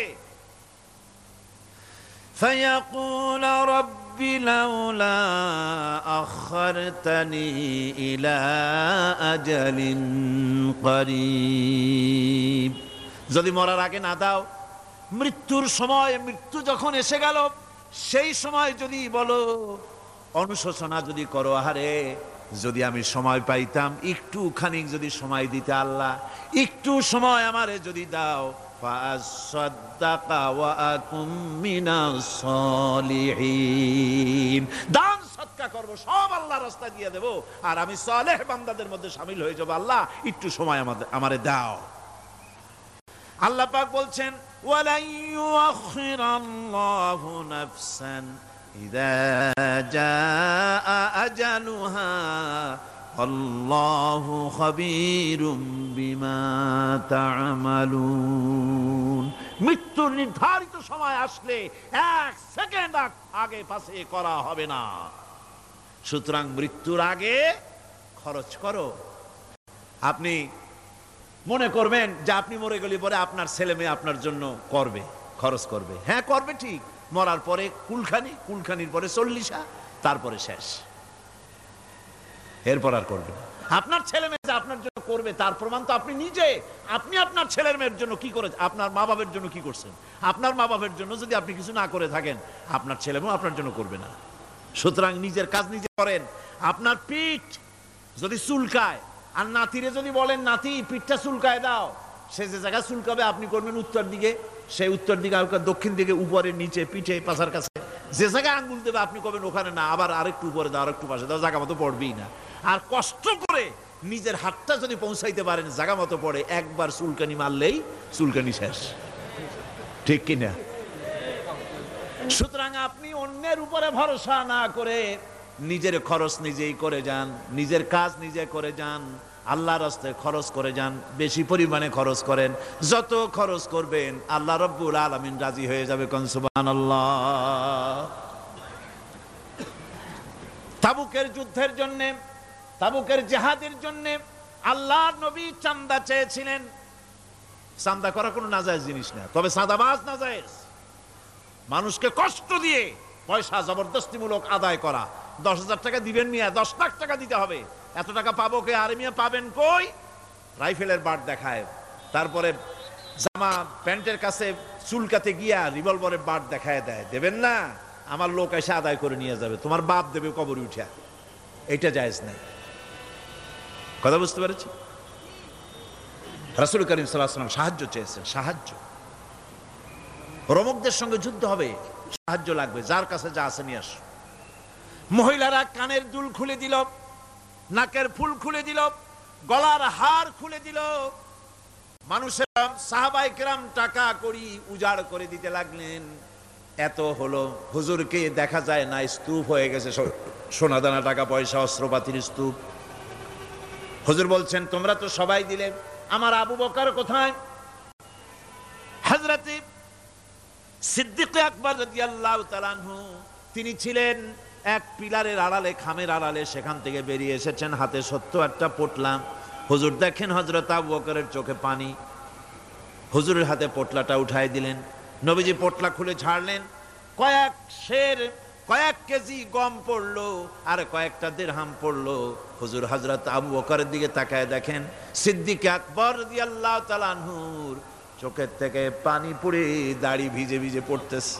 ফায়াকুল রাব্বি লাউলা আখখারতানি ইলা আজালিন করিব। যদি মরার আগে না দাও, মৃত্যুর সময়, মৃত্যু যখন এসে গেল সেই সময় যদি বলো, অনুশোচনা যদি করো, আহারে যদি আমি সময় পাইতাম, একটু খানিক যদি সময় দিতে আল্লাহ, একটু সময় আমারে যদি দাও, ফাসাদদাকা ওয়া আকুম মিনাস সালিহিন। দান সদকা করব, সব আল্লাহর রাস্তায় দিয়ে দেব, আর আমি সালেহ বান্দাদের মধ্যে শামিল হয়ে যাব। আল্লাহ একটু সময় আমাদের আমারে দাও। আল্লাহ পাক বলছেন, ওয়ালা ইউআখিরাল্লাহু নাফসান ইযা জাআ আজালুহা আল্লাহু খাবীরুম বিমা তা'মালুন। মৃত্যুর নির্ধারিত সময় আসলে এক সেকেন্ড আগে পাশে করা হবে না। সুতরাং মৃত্যুর আগে খরচ করো। আপনি মনে করবেন যে আপনি মরে গেলে পরে আপনার ছেলে মেয়ে আপনার জন্য করবে, খরচ করবে। হ্যাঁ করবে ঠিক, মরার পরে কুলখানি, কুলখানির পরে চল্লিশা, তারপরে শেষ, এরপর আর করবে না। আপনার ছেলে মেয়ে আপনার জন্য করবে তার প্রমাণ তো আপনি নিজে। আপনি আপনার ছেলের মেয়ের জন্য কি করে, আপনার মা বাবার জন্য কি করছেন? আপনার মা বাবার জন্য যদি আপনি কিছু না করে থাকেন, আপনার ছেলে মেয়ে আপনার জন্য করবে না। সুতরাং নিজের কাজ নিজে করেন। আপনার পিঠ যদি চুলকায়, আর নাতিরে যদি বলেন নাতি পিঠটা চুলকায় দাও, সে যে জায়গায় চুলকাবে আপনি করবেন উত্তর দিকে, সে উত্তর দিকে, দক্ষিণ দিকে, উপরে, নিচে, পিঠে, পাশার কাছে, যে জায়গায় আঙ্গুল দেবে আপনি করবেন ওখানে না, আবার আরেকটু উপরে দাও, আরেকটু পাশে দাও, জায়গা মতো পড়বেই না। আর কষ্ট করে নিজের হাতটা যদি পৌঁছাইতে পারেন জায়গা মতো পড়ে, একবার চুলকানি মারলেই চুলকানি শেষ, ঠিক কিনা? সুতরাং আপনি অন্যের উপরে ভরসা না করে নিজের খরচ নিজেই করে যান, নিজের কাজ নিজে করে যান, আল্লাহর রাস্তায় খরচ করে যান, বেশি পরিমাণে খরচ করেন। যত খরচ করবেন আল্লাহ রাব্বুল আলামিন রাজি হয়ে যাবে। কোন সুবহানাল্লাহ। তাবুকের যুদ্ধের জন্য, তাবুকের জিহাদের জন্য আল্লাহর নবী চাঁদা চেয়েছিলেন। চাঁদা করা কোনো নাজায়েজ জিনিস না, তবে চাঁদাবাজ নাজায়েজ। মানুষকে কষ্ট দিয়ে পয়সা জবরদস্তিমূলক আদায় করা। দশ হাজার টাকা দিবেন মিয়া, দশ লাখ টাকা দিতে হবে, এত টাকা পাবো কে? আরে মিয়া পাবেন কই? রাইফেলের বাট দেখায়, তারপরে জামা প্যান্টের কাছে চুলকাতে গিয়া রিভলভারের বাট দেখায় দেয়। দেবেন না, আমার লোক এসে আদায় করে নিয়ে যাবে, তোমার বাপ দেবে কবরে উঠা। এইটা জায়েজ নাই। কথা বুঝতে পেরেছি? রাসূল করিম সাল্লাল্লাহু আলাইহি ওয়াসাল্লাম সাহায্য চেয়েছেন, সাহায্য। রোমকদের সঙ্গে যুদ্ধ হবে, সাহায্য লাগবে, যার কাছে যা আছে নিয়ে আস। মহিলারা কানের দুল খুলে দিল, নাকের ফুল খুলে দিল, গলার হার খুলে দিল। মানুষেরা সাহাবায়ে কেরাম টাকা করি উজাড় করে দিতে লাগলেন। এত হলো, হুজুরকে দেখা যায় না, স্তূপ হয়ে গেছে, সোনা দানা টাকা পয়সা অস্ত্রপাতির স্তূপ। হুজুর বলছেন তোমরা তো সবাই দিলে, আমার আবু বকর কোথায়? হযরত সিদ্দিক আকবর রাদিয়াল্লাহু তাআলা আনহু তিনি ছিলেন এক পিলারের আড়ালে, খামের আড়ালে, সেখান থেকে বেরিয়ে এসেছেন, হাতে সত্তরটা পোটলা। হুজুর দেখেন হযরত আবু বকরের চোখে পানি, হুজুরের হাতে পোটলাটা উঠাই দিলেন। নবীজি পোটলা খুলে ছাড়লেন, কয়েক সের কয়েক কেজি গম পড়লো আর কয়েকটা দিরহাম পড়লো। হুজুর হযরত আবু বকরের দিকে তাকায় দেখেন সিদ্দিক আকবর রাদিয়াল্লাহু তাআলা আনহুর চোখের থেকে পানি পড়ে দাড়ি ভিজে ভিজে পড়তেছে।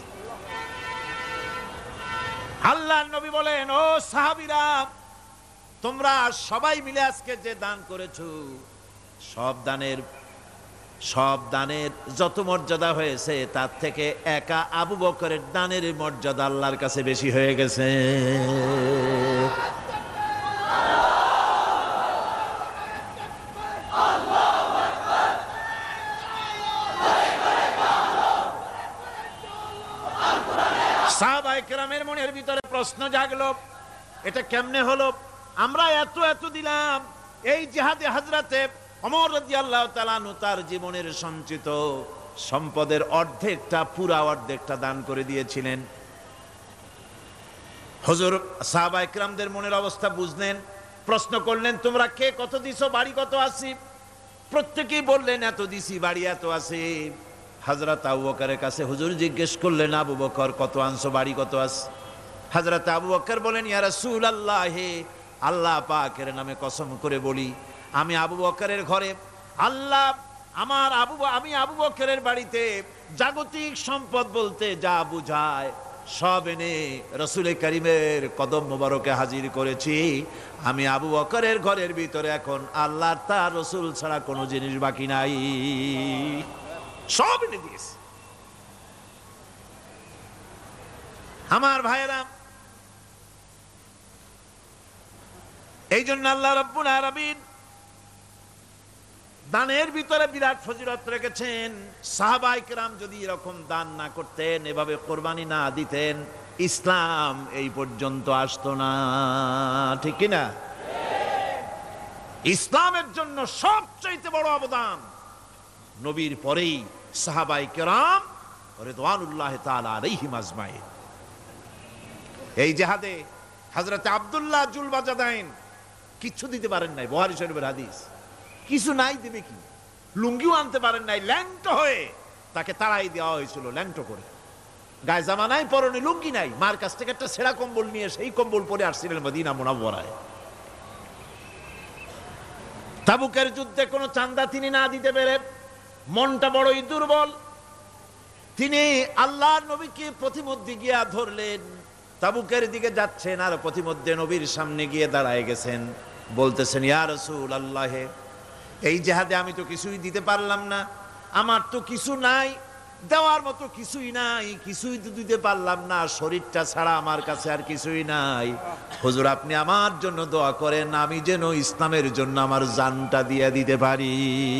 আল্লাহর নবী বলেন, ও সাহাবীরা, তোমরা সবাই মিলে আজকে যে দান করেছো, সব দানের সব দানের যত মর্যাদা হয়েছে তার থেকে একা আবু বকরের দানের মর্যাদা আল্লাহর কাছে বেশি হয়ে গেছে। সাহাবায়ে কেরামের মনের ভিতরে প্রশ্ন জাগলো, এটা কেমনে হলো? আমরা এত এত দিলাম। এই জিহাদে হযরতে ওমর রাদিয়াল্লাহু তাআলা আনহু তার জীবনের সঞ্চিত সম্পদের অর্ধেকটা, পুরা অর্ধেকটা দান করে দিয়েছিলেন। হুজুর সাহাবায়ে কেরামদের মনের অবস্থা বুঝলেন, প্রশ্ন করলেন, তোমরা কে কত দিছো, বাড়ি কত আছে? প্রত্যেকেই বললেন এত দিছি, বাড়ি এত আছে। হযরত আবু বকরের কাছে হুজুর জিজ্ঞেস করলেন, আবু বকর কত আনছো, বাড়ি কত আছে? হযরত আবু বকর বলেন, ইয়া রাসূলুল্লাহ, হে আল্লাহ পাকের নামে কসম করে বলি, আমি আবু বকরের ঘরে আল্লাহ আমার আবু আমি আবু বকরের বাড়িতে জাগতিক সম্পদ বলতে যা বুঝায় সব এনে রাসূল কারীমের কদম মোবারকে হাজির করেছি। আমি আবু বকরের ঘরের ভিতরে এখন আল্লাহর তার রাসূল ছাড়া কোনো জিনিস বাকি নাই, সব এনে দিয়েছি। আমার ভাইয়েরা, এই জন্য আল্লাহ রাব্বুল আলামিন দানের ভিতরে বিরাট ফজিলত রেখেছেন। সাহাবায়ে কেরাম যদি এরকম দান না করতেন, এভাবে কোরবানি না দিতেন, ইসলাম এই পর্যন্ত আসতো না, ঠিক কিনা? ইসলামের জন্য সবচেয়ে বড় অবদান নবীর পরেই সাহাবায়ে কেরাম রিদওয়ানুল্লাহ তাআলা আলাইহিম আজমাইন। এই জিহাদে হযরত আব্দুল্লাহ জুল বাজাদাইন কিছু দিতে পারেন নাই, বুখারী শরীফের হাদিস। কিছু নাই, দেবে কি? লুঙ্গিও আনতে পারেন নাই, ল্যাংটো হয়ে তাকে তাড়াই দেওয়া হয়েছিল, ল্যাংটো করে। গায়ে জামা নাই, পরনে লুঙ্গি নাই, মার কাছ থেকে একটা ছেঁড়া কম্বল নিয়ে সেই কম্বল পরে আসছিলেন মদিনা মুনাওয়ারায়। তাবুকের যুদ্ধে কোনো চাঁদা তিনি না দিতে পেরে মনটা বড়ই দুর্বল। তিনি আল্লাহর নবীকে প্রতিমধ্যে গিয়া ধরলেন, তাবুকের দিকে যাচ্ছেন আর প্রতিমধ্যে নবীর সামনে গিয়ে দাঁড়ায় গেছেন, বলতেছেন, ইয়া রাসূলুল্লাহ, এই জিহাদে আমি তো কিছুই দিতে পারলাম না, আমার তো কিছু নাই, দেওয়ার মতো কিছুই নাই, কিছুই তো দিতে পারলাম না, শরীরটা ছাড়া আমার কাছে আর কিছুই নাই। হুজুর আপনি আমার জন্য দোয়া করেন, আমি যেন ইসলামের জন্য আমার জানটা দিয়ে দিতে পারি।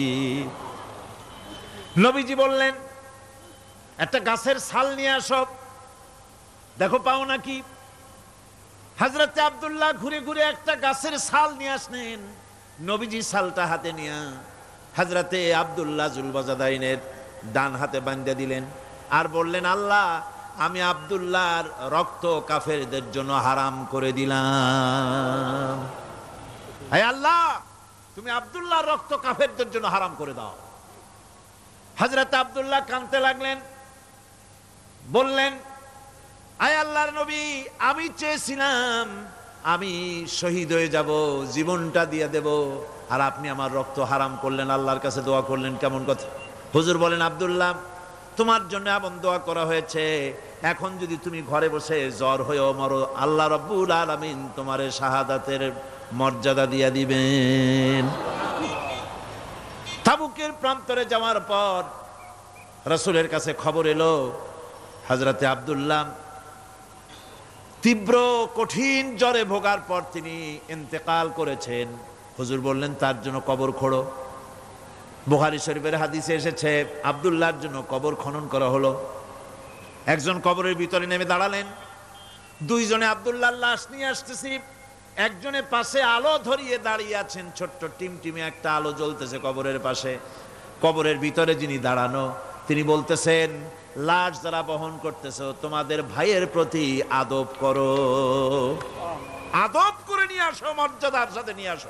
নবীজি বললেন, একটা গাছের ছাল নিয়ে আসো, দেখো পাও নাকি। হযরতে আব্দুল্লাহ ঘুরে ঘুরে একটা গাছের ছাল নিয়ে আসলেন। নবীজি ছালটা হাতে নিয়ে হযরতে আব্দুল্লাহ জুলবাজাদাইনের ডান হাতে বাঁধে দিলেন আর বললেন, আল্লাহ আমি আব্দুল্লাহর রক্ত কাফেরদের জন্য হারাম করে দিলাম। হে আল্লাহ, তুমি আব্দুল্লাহর রক্ত কাফেরদের জন্য হারাম করে দাও। হযরত আব্দুল্লাহ কাঁদতে লাগলেন, বললেন, আয় আল্লাহর নবী, আমি চেয়েছিলাম আমি শহীদ হয়ে যাব, জীবনটা দিয়ে দেব, আর আপনি আমার রক্ত হারাম করলেন, আল্লাহর কাছে দোয়া করলেন, কেমন কথা। হুজুর বলেন, আব্দুল্লাহ তোমার জন্য এমন দোয়া করা হয়েছে, এখন যদি তুমি ঘরে বসে জ্বর হয়েও মরো, আল্লাহ রাব্বুল আলামিন তোমার শাহাদাতের মর্যাদা দিয়ে দিবেন। তাবুকের প্রান্তরে যাওয়ার পর রাসূলের কাছে খবর এলো, হযরতে আব্দুল্লাহ তীব্র কঠিন জ্বরে ভোগার পর তিনি ইন্তেকাল করেছেন। হুজুর বললেন, তার জন্য কবর খোঁড়ো। বুখারী শরীফের হাদিসে এসেছে, আব্দুল্লাহর জন্য কবর খনন করা হলো। একজন কবরের ভিতরে নেমে দাঁড়ালেন, দুইজনে আব্দুল্লাহর লাশ নিয়ে আসতেছি, একজনের পাশে আলো ধরিয়ে দাঁড়িয়ে আছেন, ছোট্ট টিমটিমে একটা আলো জ্বলতেছে কবরের পাশে। কবরের ভিতরে যিনি দাঁড়ানো, তিনি বলতেছেন, লাশ যারা বহন করতেছে তোমাদের ভাইয়ের প্রতি আদব করো, আদব করে নিয়ে আসো, মর্যাদার সাথে নিয়ে আসো।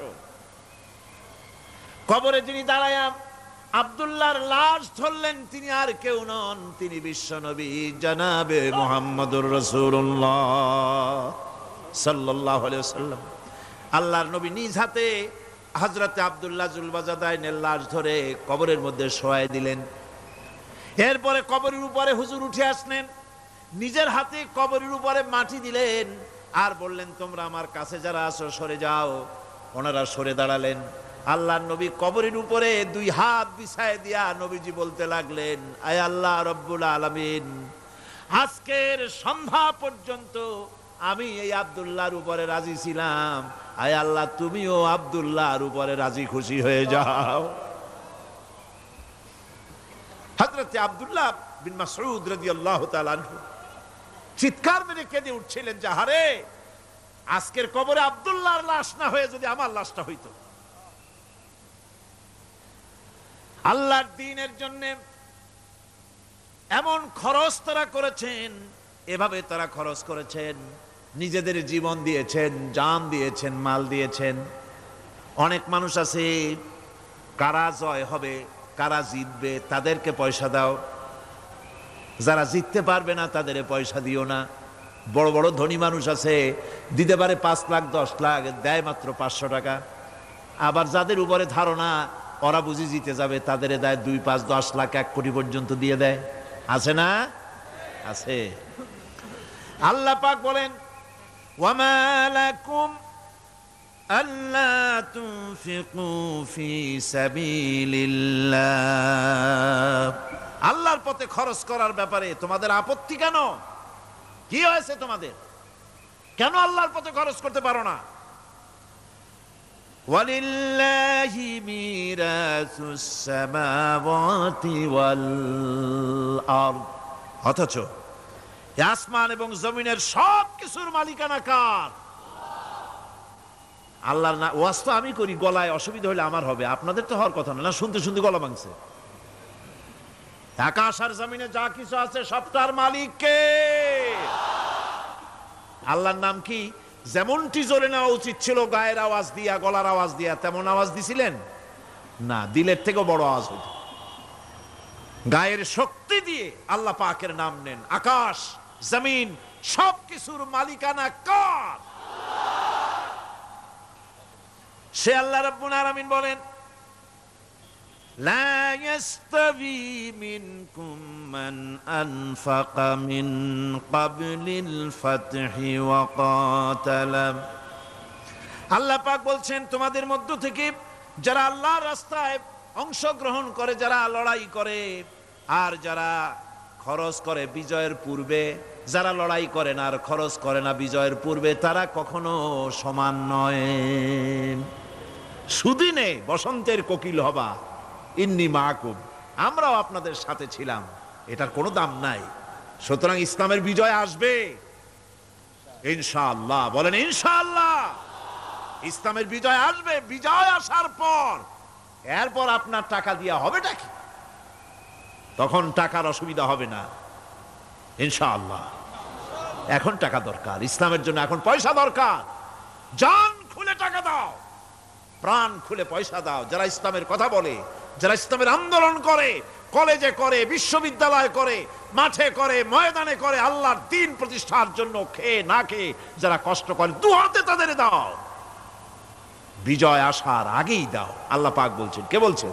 কবরে যিনি দাঁড়ায়া আব্দুল্লাহর লাশ ধরলেন, তিনি আর কেউ নন, তিনি বিশ্বনবী জনাবে মুহাম্মদুর রাসূলুল্লাহ সাল্লাল্লাহু আলাইহি ওয়াসাল্লাম। আল্লাহর নবী নিজ হাতে হযরতে আব্দুল্লাহ জুলবাজাদাইনের লাশ ধরে কবরের মধ্যে শোয়াই দিলেন। এরপরে কবরের উপরে হুজুর উঠে আসলেন, নিজের হাতে কবরের উপরে মাটি দিলেন আর বললেন, তোমরা আমার কাছে যারা আছো সরে যাও। ওনারা সরে দাঁড়ালেন। আল্লাহর নবী কবরের উপরে দুই হাত বিছায় দিয়া নবীজি বলতে লাগলেন, আয় আল্লাহ রব্বুল আলামিন, আজকের সন্ধ্যা পর্যন্ত আমি এই আব্দুল্লাহর উপরে রাজি ছিলাম, আয় আল্লাহ তুমিও আব্দুল্লাহর উপরে রাজি খুশি হয়ে যাও। হযরতে আব্দুল্লাহ বিন মাসউদ রাদিয়াল্লাহু তাআলা আনহু চিৎকার মেরে কেঁদে উঠছিলেন, যাহারে আজকের কবরে আব্দুল্লাহর লাশ না হয়ে যদি আমার লাশটা হইতো। আল্লাহর দ্বীনের জন্য এমন খরচ তারা করেছেন, এভাবে তারা খরচ করেছেন, নিজেদের জীবন দিয়েছেন, জান দিয়েছেন, মাল দিয়েছেন। অনেক মানুষ আছে, কারা জয় হবে, কারা জিতবে, তাদেরকে পয়সা দাও, যারা জিততে পারবে না তাদের পয়সা দিও না। বড় বড় ধনী মানুষ আছে, দিতে পারে পাঁচ লাখ দশ লাখ, দেয় মাত্র পাঁচশো টাকা। আবার যাদের উপরে ধারণা ওরা বুঝি জিতে যাবে, তাদের দেয় দুই পাঁচ দশ লাখ এক কোটি পর্যন্ত দিয়ে দেয়। আছে না? আছে। আল্লাহ পাক বলেন, ওয়ামা লাকুম আল্লা তুনফিকু ফি সাবিলিল্লাহ, আল্লাহর পথে খরচ করার ব্যাপারে তোমাদের আপত্তি কেন? কি হয়েছে তোমাদের? কেন আল্লাহর পথে খরচ করতে পারো না? ওয়ালিল্লাহি মিরাসুস সামাওয়াতি ওয়াল আরদ, অথচ আসমান এবং জমিনের সব কিছুর মালিকানা কার? আল্লাহর না। ওয়াজ তো আমি করি, গলায় অসুবিধা হলে আমার হবে, আপনাদের তো হওয়ার কথা না। শুনতে শুনতে গলা ভাঙছে। আকাশ আর জমিনে যা কিছু আছে সবটার মালিক কে? আল্লাহর নাম কি? যেমনটি জোরে নেওয়া উচিত ছিল গায়ের আওয়াজ দিয়া, গলার আওয়াজ দিয়া, তেমন আওয়াজ দিছিলেন না, দিলের থেকেও বড় আওয়াজ হইত। গায়ের শক্তি দিয়ে আল্লাহ পাকের নাম নেন। আকাশ জমিন সব কিছুর মালিকানা কার? সে আল্লাহ রাব্বুল আলামিন বলেন, লা ইয়াস্তাবি মিনকুম মান আনফাকা মিন ক্বাবলিল ফাতহি ওয়া ক্বাতালা। আল্লাহ পাক বলছেন, তোমাদের মধ্য থেকে যারা আল্লাহর রাস্তায় অংশগ্রহণ করে, যারা লড়াই করে, আর যারা খরচ করে বিজয়ের পূর্বে, যারা লড়াই করে না আর খরচ করে না বিজয়ের পূর্বে, তারা কখনো সমান নয়। সুদিনে বসন্তের কোকিল হবা, ইন্নি মাকুম, আমরাও আপনাদের সাথে ছিলাম, এটার কোনো দাম নাই। সুতরাং ইসলামের বিজয় আসবে ইনশাআল্লাহ। বলেন ইনশাআল্লাহ। ইসলামের বিজয় আসবে। বিজয় আসার পর এরপর আপনার টাকা দিয়া হবেটা কি? তখন টাকার অসুবিধা হবে না ইনশাআল্লাহ। এখন টাকা দরকার, ইসলামের জন্য এখন পয়সা দরকার। জান খুলে টাকা দাও, প্রাণ খুলে পয়সা দাও। যারা ইসলামের কথা বলে, যারা ইসলামের আন্দোলন করে, কলেজে করে, বিশ্ববিদ্যালয় করে, মাঠে করে, ময়দানে করে, আল্লাহর দ্বীন প্রতিষ্ঠার জন্য খেয়ে না খেয়ে যারা কষ্ট করে, দু হাতে তাদের দাও। বিজয় আসার আগেই দাও। আল্লাহ পাক বলছেন। কে বলছেন?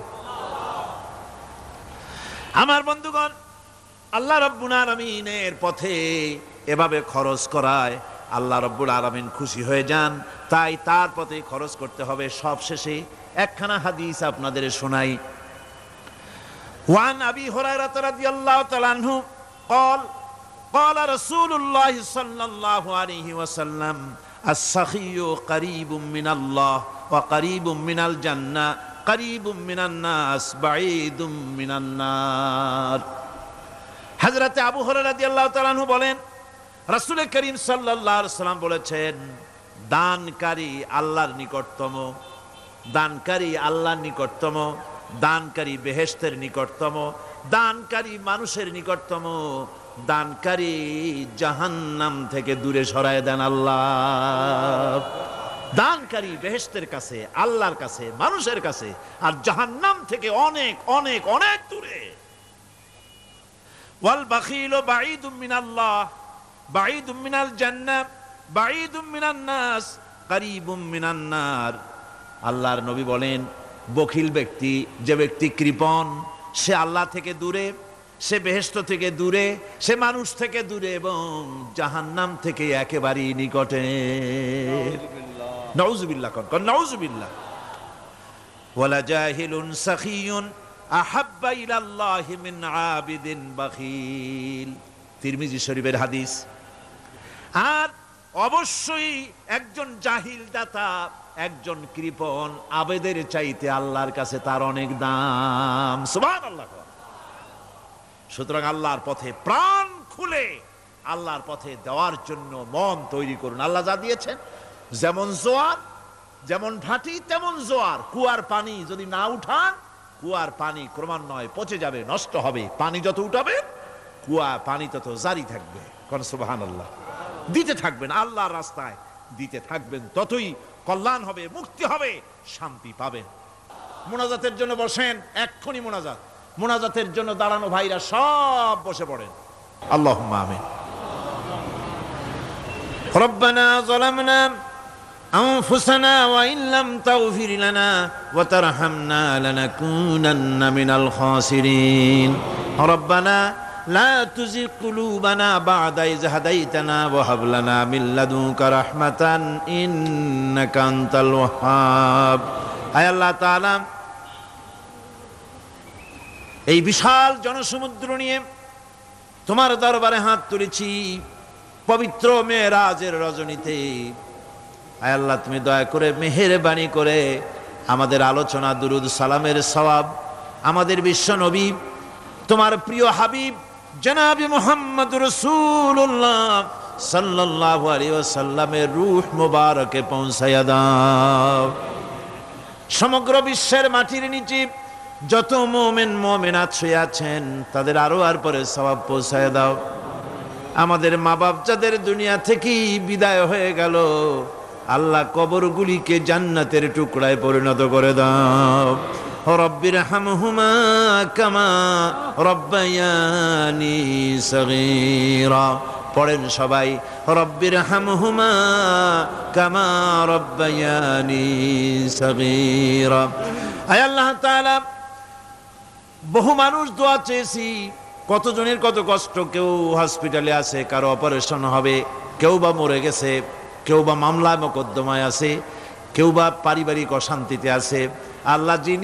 আমার বন্ধুগণ, আল্লাহ রাব্বুল আলামিনের পথে এভাবে খরচ করায় আল্লাহ রাব্বুল আলামিন খুশি হয়ে যান। তাই তার পথে খরচ করতে হবে। সব শেষে একখানা হাদিস আপনাদের শোনাই। ওয়ান আবি হুরায়রা রাদিয়াল্লাহু তাআলা আনহু قال قال رسول الله صلى الله عليه وسلم السخي قريب من الله وقريب من الجنة قريب من الناس بعيد من النار। হযরত আবু হুরায়রা রাদিয়াল্লাহু তাআলা আনহু বলেন, রাসূল করিম সাল্লাল্লাহু আলাইহি ওয়াসাল্লাম বলেছেন, দানকারী আল্লাহর নিকটতম, দানকারী আল্লাহর নিকটতম, দানকারী বেহেশতের নিকটতম, দানকারী মানুষের নিকটতম, দানকারী জাহান্নাম থেকে দূরে সরায় দেন আল্লাহ। দানকারী বেহেশতের কাছে, আল্লাহর কাছে, মানুষের কাছে, আর জাহান্নাম থেকে অনেক অনেক অনেক দূরে। ওয়াল বাখিলু বাঈদুম মিনাল্লাহ বাঈদুম মিনাল জান্নাহ বাঈদুম মিনান নাস কারীবুম মিনান নার। আল্লাহর নবী বলেন, বখিল ব্যক্তি, যে ব্যক্তি কৃপণ, সে আল্লাহ থেকে দূরে, সে বেহেশত থেকে দূরে, সে মানুষ থেকে দূরে এবং জাহান্নাম থেকে একেবারেই নিকটে। নাউযুবিল্লাহ কোন নাউযুবিল্লাহ। ওয়ালা জাহিলুন সাখিয়ুন আহাব্বা ইলাল্লাহি মিন আবিদিন বাখিল। তিরমিজি শরীফের হাদিস। আর অবশ্যই একজন জাহিল দাতা, একজন কৃপণ আবেদের চাইতে আল্লাহর কাছে তার অনেক দাম। সুবহানাল্লাহ। সুতরাং আল্লাহর পথে প্রাণ খুলে আল্লাহর পথে দেওয়ার জন্য মন তৈরি করুন। আল্লাহ যা দিয়েছেন, যেমন জোয়ার, যেমন ভাটি তেমন জোয়ার। কুয়ার পানি যদি না উঠান, কুয়ার পানি ক্রমান্বয়ে পচে যাবে, নষ্ট হবে। পানি যত উঠাবে, কুয়া পানি তত জারি থাকবে। কোন সুবহানাল্লাহ। দিতে থাকবেন আল্লাহর রাস্তায়, দিতে থাকবেন, ততই কল্যাণ হবে, মুক্তি হবে, শান্তি পাবেন। মুনাজাতের জন্য বসেন, এক্ষুনি মুনাজাত। মুনাজাতের জন্য দাঁড়ানো ভাইরা সব বসে পড়েন। আল্লাহুম্মা আমিন। রব্বানা যালামনা আনফুসানা ওয়া ইন লাম তাগফির লানা ওয়া তারহামনা লানাকুনান্না মিনাল খাসিরিন। রব্বানা লা তুযিগ কুলুবানা বা'দা ইয হাদাইতানা ওয়া হাব লানা মিন লাদুনকা রাহমাতান ইন্নাকা আনতাল ওয়াহ্হাব। আয় আল্লাহ তাআলা, এই বিশাল জনসমুদ্র নিয়ে তোমার দরবারে হাত তুলেছি পবিত্র মেরাজের রজনীতে। আয় আল্লাহ, তুমি দয়া করে মেহেরবানি করে আমাদের আলোচনা, দুরুদ সালামের সওয়াব আমাদের বিশ্ব নবী, তোমার প্রিয় হাবিব জনাবে মুহাম্মদ রাসূলুল্লাহ সাল্লাল্লাহু আলাইহি ওয়াসাল্লামের রূহ মুবারকে পৌঁছায়া দাও। সমগ্র বিশ্বের মাটির নিচে যত মুমিন মুমিনাত শুয়ে আছেন, তাদের আরো আর পরে সওয়াব পৌঁছায় দাও। আমাদের মা বাপ যাদের দুনিয়া থেকেই বিদায় হয়ে গেল, আল্লাহ কবরগুলিকে জান্নাতের টুকরায় পরিণত করে দাও। রব্বির হামহুমা কামা রব্বায়ানি সগীরা। পড়েন সবাই, রব্বির হামহুমা কামা রব্বায়ানি সগীরা। আয় আল্লাহ তাআলা, বহু মানুষ দোয়া চেয়েছি, কতজনের কত কষ্ট। কেউ হসপিটালে আছে, কারো অপারেশন হবে, কেউ বা মরে গেছে, কেউ বা মামলা মোকদ্দমায় আছে, কেউ বা পারিবারিক অশান্তিতে আছে। আল্লাহ, যিনি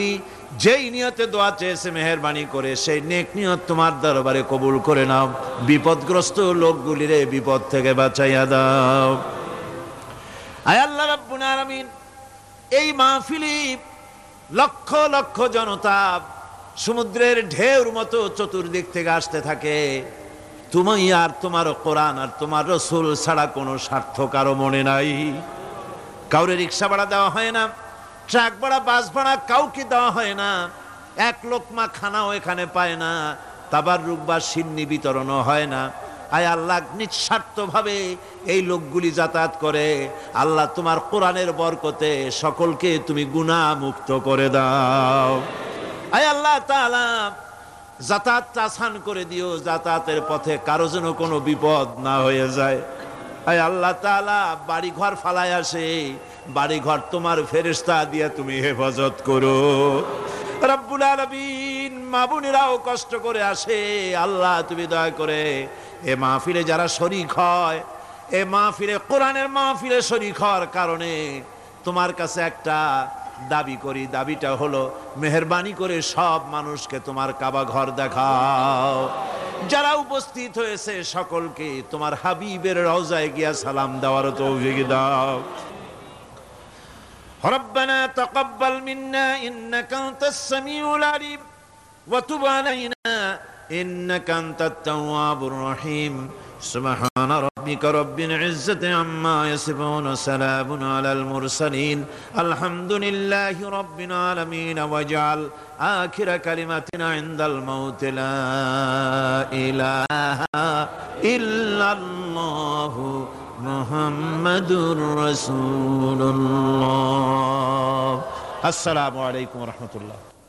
যেই নিয়তে দোয়া চেয়েছে মেহেরবানি করে সেই নেক নিয়ত তোমার দরবারে কবুল করে নাও। বিপদগ্রস্ত লোকগুলিরে বিপদ থেকে বাঁচাইয়া দাও। আয় আল্লাহ রাব্বুল আলামিন, এই মাহফিলে লক্ষ লক্ষ জনতা সমুদ্রের ঢেউর মতো চতুর্দিক থেকে আসতে থাকে। তুমি আর তোমার কোরআন আর তোমার রসুল ছাড়া কোনো স্বার্থ কারো মনে নাই। কাউরে রিক্সা ভাড়া দেওয়া হয় না, ট্রাক ভাড়া, বাস ভাড়া কাউকে দেওয়া হয় না। এক লোকমা খানাও এখানে পায় না, তাবাররুক বা সিন্নি বিতরণও হয় না। আয় আল্লাহ, নিঃস্বার্থ ভাবে এই লোকগুলি যাতায়াত করে। আল্লাহ, তোমার কোরআনের বরকতে সকলকে তুমি গুনাহ মুক্ত করে দাও। আয় আল্লাহ তাআলা, যাতায়াতটা আসান করে দিও, যাতায়াতের পথে কারো যেন কোনো বিপদ না হয়ে যায়। আয় আল্লাহ তাআলা, বাড়ি ঘর ফালায় আসে, বাড়ি ঘর তোমার ফেরেশতা দিয়ে তুমি হেফাজত করো। রব্বুল আলামিন, মা বোনেরাও কষ্ট করে আসে, আল্লাহ তুমি দয়া করে এ মাহফিলে যারা শরীক হয়, এ মাহফিলে কোরআনের মাহফিলে শরীক হওয়ার কারণে তোমার কাছে একটা দাবি করি। দাবিটা হলো, মেহেরবানি করে সব মানুষকে তোমার কাবা ঘর দেখাও। যারা উপস্থিত হয়েছে সকলকে তোমার হাবিবের রওজায় গিয়া সালাম দেওয়ার তৌফিক দাও। রব্বানা তাকাব্বাল মিন্না ইন্নাকা আনতাস সামিউল আলিম ওয়া তুব আলাইনা ইন্নাকা আনতাত তাওয়াবুর রহিম। সুবহান রাব্বিকা রাব্বিল ইজ্জাতি আম্মা ইয়াসিফুন ওয়া সালামুন আলাল মুরসালিন আলহামদুলিল্লাহি রাব্বিল আলামিন। ওয়াজআল আখিরা কালিমাতিনা ইনদাল মাউত লা ইলাহা ইল্লাল্লাহু মুহাম্মাদুর রাসূলুল্লাহ। আসসালামু আলাইকুম ওয়া রাহমাতুল্লাহ।